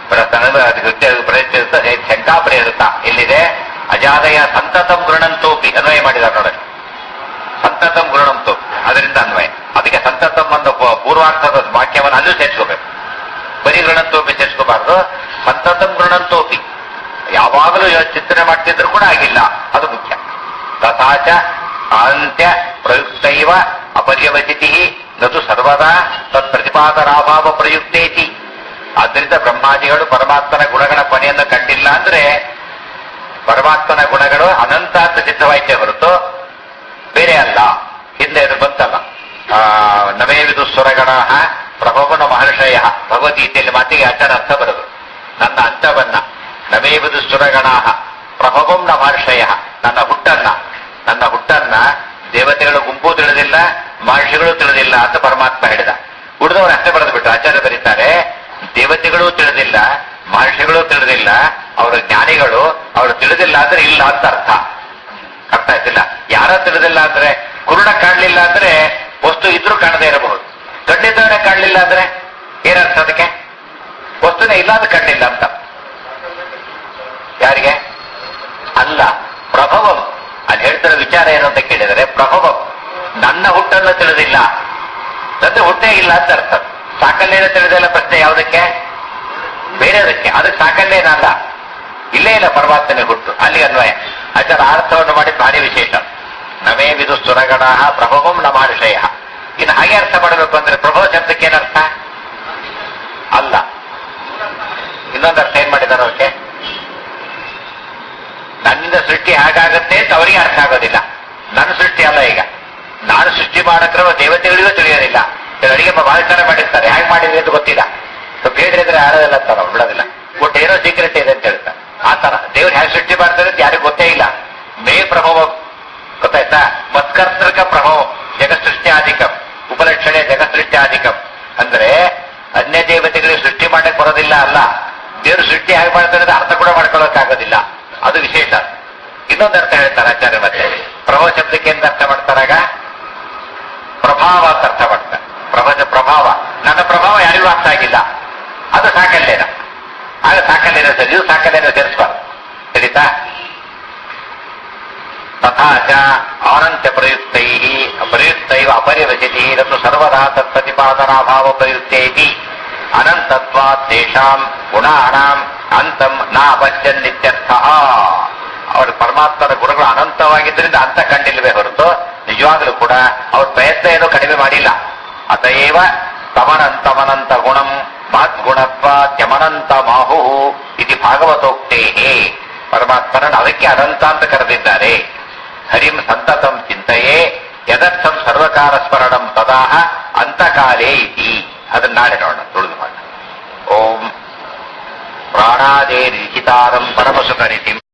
ಶಂಕಾ ಪರಿಹೃತ. ಇಲ್ಲಿದೆ ಅಜಾದಯ ಸಂತತಂ ಗೃಣಂತೋಪಿ ಅನ್ವಯ ಮಾಡಿದ್ದಾರೆ ನೋಡಿ, ಸಂತತಂ ಗೃಣಂತೋಪಿ, ಅದರಿಂದ ಅನ್ವಯ. ಅದಕ್ಕೆ ಸಂತತಂ ಅನ್ನೋ ಪೂರ್ವಾರ್ಥದ ವಾಕ್ಯವನ್ನು ಅಲ್ಲೂ ಸೇರಿಸ್ಕೋಬೇಕು, ಬರೀ ಗೃಣಂತೋಪಿ ಸೇರಿಸ್ಕೋಬಾರ್ದು. ಸಂತತಂ ಗೃಣಂತೋಪಿ ಯಾವಾಗಲೂ ಚಿಂತನೆ ಮಾಡ್ತಿದ್ರು ಕೂಡ ಆಗಿಲ್ಲ, ಅದು ಮುಖ್ಯ. ತಥಾಚ ಅಂತ್ಯ ಪ್ರಯುಕ್ತೈವ ಅಪರ್ಯವಸಿತಿ ನತು ಸರ್ವದಾ ತತ್ ಪ್ರತಿಪಾದನಾಭಾವ ಪ್ರಯುಕ್ತೇತಿ. ಆದ್ದರಿಂದ ಬ್ರಹ್ಮಾದಿಗಳು ಪರಮಾತ್ಮನ ಗುಣಗಳ ಕೊನೆಯನ್ನು ಕಂಡಿಲ್ಲ ಅಂದ್ರೆ ಪರಮಾತ್ಮನ ಗುಣಗಳು ಅನಂತ ಅಂತ ಸಿದ್ಧವಾಯ್ತೇ ಹೊರತು ಬೇರೆ ಅಲ್ಲ. ಹಿಂದೆ ಅದು ಬಂತಲ್ಲ, ನವೇ ವಿದು ಸ್ವರಗಣ ಪ್ರಭವನ ಮಹರ್ಷಯ, ಭಗವದ್ಗೀತೆಯಲ್ಲಿ ಮಾತಿಗೆ ಅಚರ ಅರ್ಥ ಬರೋದು. ನನ್ನ ಅಂತವನ್ನ ನವೇ ವಿದು ಸ್ವರಗಣ ಪ್ರಭವಂ ನ ಮಹರ್ಷಯ, ನನ್ನ ಹುಟ್ಟನ್ನ ದೇವತೆಗಳು ಗುಂಪು ತಿಳಿದಿಲ್ಲ, ಮಹರ್ಷಿಗಳು ತಿಳಿದಿಲ್ಲ ಅಂತ ಪರಮಾತ್ಮ ಹೇಳಿದ. ಉಳಿದವರು ಅಷ್ಟೇ ಬರೆದು ಬಿಟ್ಟು ಆಚಾರ್ಯ ಬರೀತಾರೆ, ದೇವತೆಗಳು ತಿಳಿದಿಲ್ಲ, ಮಹರ್ಷಿಗಳು ತಿಳಿದಿಲ್ಲ, ಅವರ ಜ್ಞಾನಿಗಳು ಅವರು ತಿಳಿದಿಲ್ಲ ಅಂದ್ರೆ ಇಲ್ಲ ಅಂತ ಅರ್ಥ. ಅರ್ಥ ಆಯ್ತಿಲ್ಲ? ಯಾರ ತಿಳಿದಿಲ್ಲ ಅಂದ್ರೆ ಕುರುಡ ಕಾಣಲಿಲ್ಲ ಅಂದ್ರೆ ವಸ್ತು ಇದ್ರೂ ಕಾಣದೇ ಇರಬಹುದು, ಕಂಡಿದ್ದವನೇ ಕಾಣಲಿಲ್ಲ ಅಂದ್ರೆ ಏನರ್ಥ ಅದಕ್ಕೆ? ವಸ್ತುನೇ ಇಲ್ಲ ಅದು ಕಾಣಲಿಲ್ಲ ಅಂತ. ಯಾರಿಗೆ ಅಲ್ಲ, ಪ್ರಭವಂ ಅಲ್ಲಿ ಹೇಳ್ತಿರೋ ವಿಚಾರ ಏನು ಅಂತ ಕೇಳಿದರೆ, ಪ್ರಭವಂ ನನ್ನ ಹುಟ್ಟನ್ನು ತಿಳಿದಿಲ್ಲ, ನನ್ನ ಹುಟ್ಟೇ ಇಲ್ಲ ಅಂತ ಅರ್ಥ. ಸಾಕಲ್ಲೇನ ತಿಳಿದಿಲ್ಲ ಪ್ರಶ್ನೆ ಯಾವುದಕ್ಕೆ? ಬೇರೆದಕ್ಕೆ. ಅದಕ್ಕೆ ಸಾಕಲ್ಲೇನಲ್ಲ, ಇಲ್ಲೇ ಇಲ್ಲ ಪರಮಾತ್ಮನೆ ಹುಟ್ಟು, ಅಲ್ಲಿ ಅನ್ವಯ. ಆಚಾರ ಅರ್ಥವನ್ನು ಮಾಡಿ ಭಾರಿ ವಿಶೇಷ. ನಮೇ ವಿದು ಸುರಗಣ ಪ್ರಭವಂ ನ ಮಹರ್ಷಯ. ಇನ್ನು ಹಾಗೆ ಅರ್ಥ ಮಾಡಬೇಕು ಅಂದ್ರೆ ಪ್ರಭವ ಶಬ್ದಕ್ಕೆ ಏನರ್ಥ? ಅಲ್ಲ, ಇನ್ನೊಂದು ಅರ್ಥ ಏನ್ ಮಾಡಿದಾರೆ ಅವಕ್ಕೆ? ನನ್ನಿಂದ ಸೃಷ್ಟಿ ಹಾಗಾಗತ್ತೆ ಅಂತ ಅವರಿಗೆ ಅರ್ಥ ಆಗೋದಿಲ್ಲ. ನನ್ನ ಸೃಷ್ಟಿ ಅಲ್ಲ, ಈಗ ನಾನು ಸೃಷ್ಟಿ ಮಾಡಕ್ರಮ ದೇವತೆಗಳಿಗೂ ತಿಳಿಯೋದಿಲ್ಲ. ಅಡಿಗೆ ಭಾವಿಸ್ತಾರ ಮಾಡಿರ್ತಾರೆ, ಹೇಗೆ ಮಾಡಿದ್ರಿ ಅಂತ ಗೊತ್ತಿಲ್ಲ, ಸ್ವಲ್ಪ ಹೇಳಿದ್ರೆ ಆಡೋದಿಲ್ಲ ಅಂತಾರ, ಬಿಡೋದಿಲ್ಲ. ಒಟ್ಟು ಏನೋ ಸೀಕ್ರೆಟ್ ಇದೆ ಅಂತ ಹೇಳ್ತಾರೆ. ಆ ತರ ದೇವ್ರು ಹೇಗೆ ಸೃಷ್ಟಿ ಮಾಡ್ತಾರೆ ಅಂತ ಯಾರಿಗೂ ಗೊತ್ತೇ ಇಲ್ಲ. ಮೇ ಪ್ರಭವ ಗೊತ್ತಾಯ್ತಾ? ಮತ್ಕರ್ತೃಕ ಪ್ರಭವ ಜಗಸೃಷ್ಟ್ಯಾಧಿಕಂ, ಉಪಲಕ್ಷಣೆ ಜಗಸೃಷ್ಟ್ಯಾಧಿಕಂ ಅಂದ್ರೆ ಅನ್ಯ ದೇವತೆಗಳಿಗೆ ಸೃಷ್ಟಿ ಮಾಡಕ್ ಬರೋದಿಲ್ಲ ಅಲ್ಲ, ದೇವ್ರು ಸೃಷ್ಟಿ ಹೇಗೆ ಮಾಡ್ತಾರೆ ಅಂತ ಅರ್ಥ ಕೂಡ ಮಾಡ್ಕೊಳ್ಳೋಕ್ಕಾಗೋದಿಲ್ಲ, ಅದು ವಿಶೇಷ. ಇನ್ನೊಂದು ಅರ್ಥ ಹೇಳ್ತಾರೆ ಆಚಾರ್ಯ ಮತ್ತೆ. ಪ್ರಭವ ಶಬ್ದಕ್ಕೆ ಎಂತ ಅರ್ಥ ಮಾಡ್ತಾರಾಗ? ಪ್ರಭಾವ ಅಂತ ಅರ್ಥ ಮಾಡ್ತಾರೆ. ಪ್ರಭಾವ, ನನ್ನ ಪ್ರಭಾವ ಯಾರಿಗೂ ಅರ್ಥ ಆಗಿಲ್ಲ, ಅದು ಸಾಕಲ್ಲೇನ. ಆಗ ಸಾಕಲ್ಲೇನ ಸರ್, ಇದು ಸಾಕಲ್ಲೇನೋ ಸೇರಿಸಬಾರ್ದು, ತಿಳಿತಾ? ತಥಾಚ ಅನಂತ್ಯ ಪ್ರಯುಕ್ತೈವ ಅಪರ್ಯವಸಿತಿ ಮತ್ತು ಸರ್ವದಾ ತತ್ಪ್ರತಿಪಾದನಾಭಾವ ಪ್ರಯುಕ್ತೇತಿ ಅನಂತತ್ವಾತ್ ತೇಷಾಂ ಗುಣಾನಾಂ ಅಂತಂ ನ ಅಪಶ್ಯನ್ನಿತ್ಯರ್ಥ. ಅವರ ಪರಮಾತ್ಮನ ಗುಣಗಳು ಅನಂತವಾಗಿದ್ದರಿಂದ ಅಂತ ಕಂಡಿಲ್ವೇ ಹೊರತು ನಿಜವಾಗಲೂ ಕೂಡ ಅವ್ರ ಪ್ರಯತ್ನ ಏನೂ ಕಡಿಮೆ ಮಾಡಿಲ್ಲ. ಅತಏವ ತಮನಂತಮನಂತ ಗುಣಂ ಮಹದ್ಗುಣತ್ವಾದ್ಯಮನಂತ ಮಾಹು ಇದು ಭಾಗವತೋಕ್ತೇ. ಪರಮಾತ್ಮನನ್ನು ಅದಕ್ಕೆ ಅನಂತ ಅಂತ ಕರೆದಿದ್ದಾರೆ. ಹರಿಂ ಸಂತತಂ ಚಿಂತೆಯೇ ಯದರ್ಥಂ ಸರ್ವಕಾರ ಸ್ಮರಣಂ ತದಾಹ ಅಂತಕಾಲೇ ಇತಿ. ಅದನ್ನ ನಾಳೆ ನೋಡೋಣ, ತುಳಿದು ಮಾಡೋಣ. ಓಂ ಪ್ರಾಣಾದೇ ಲಿಖಿತಾರಂ ಪರಮಸುಖರಿತಿಂ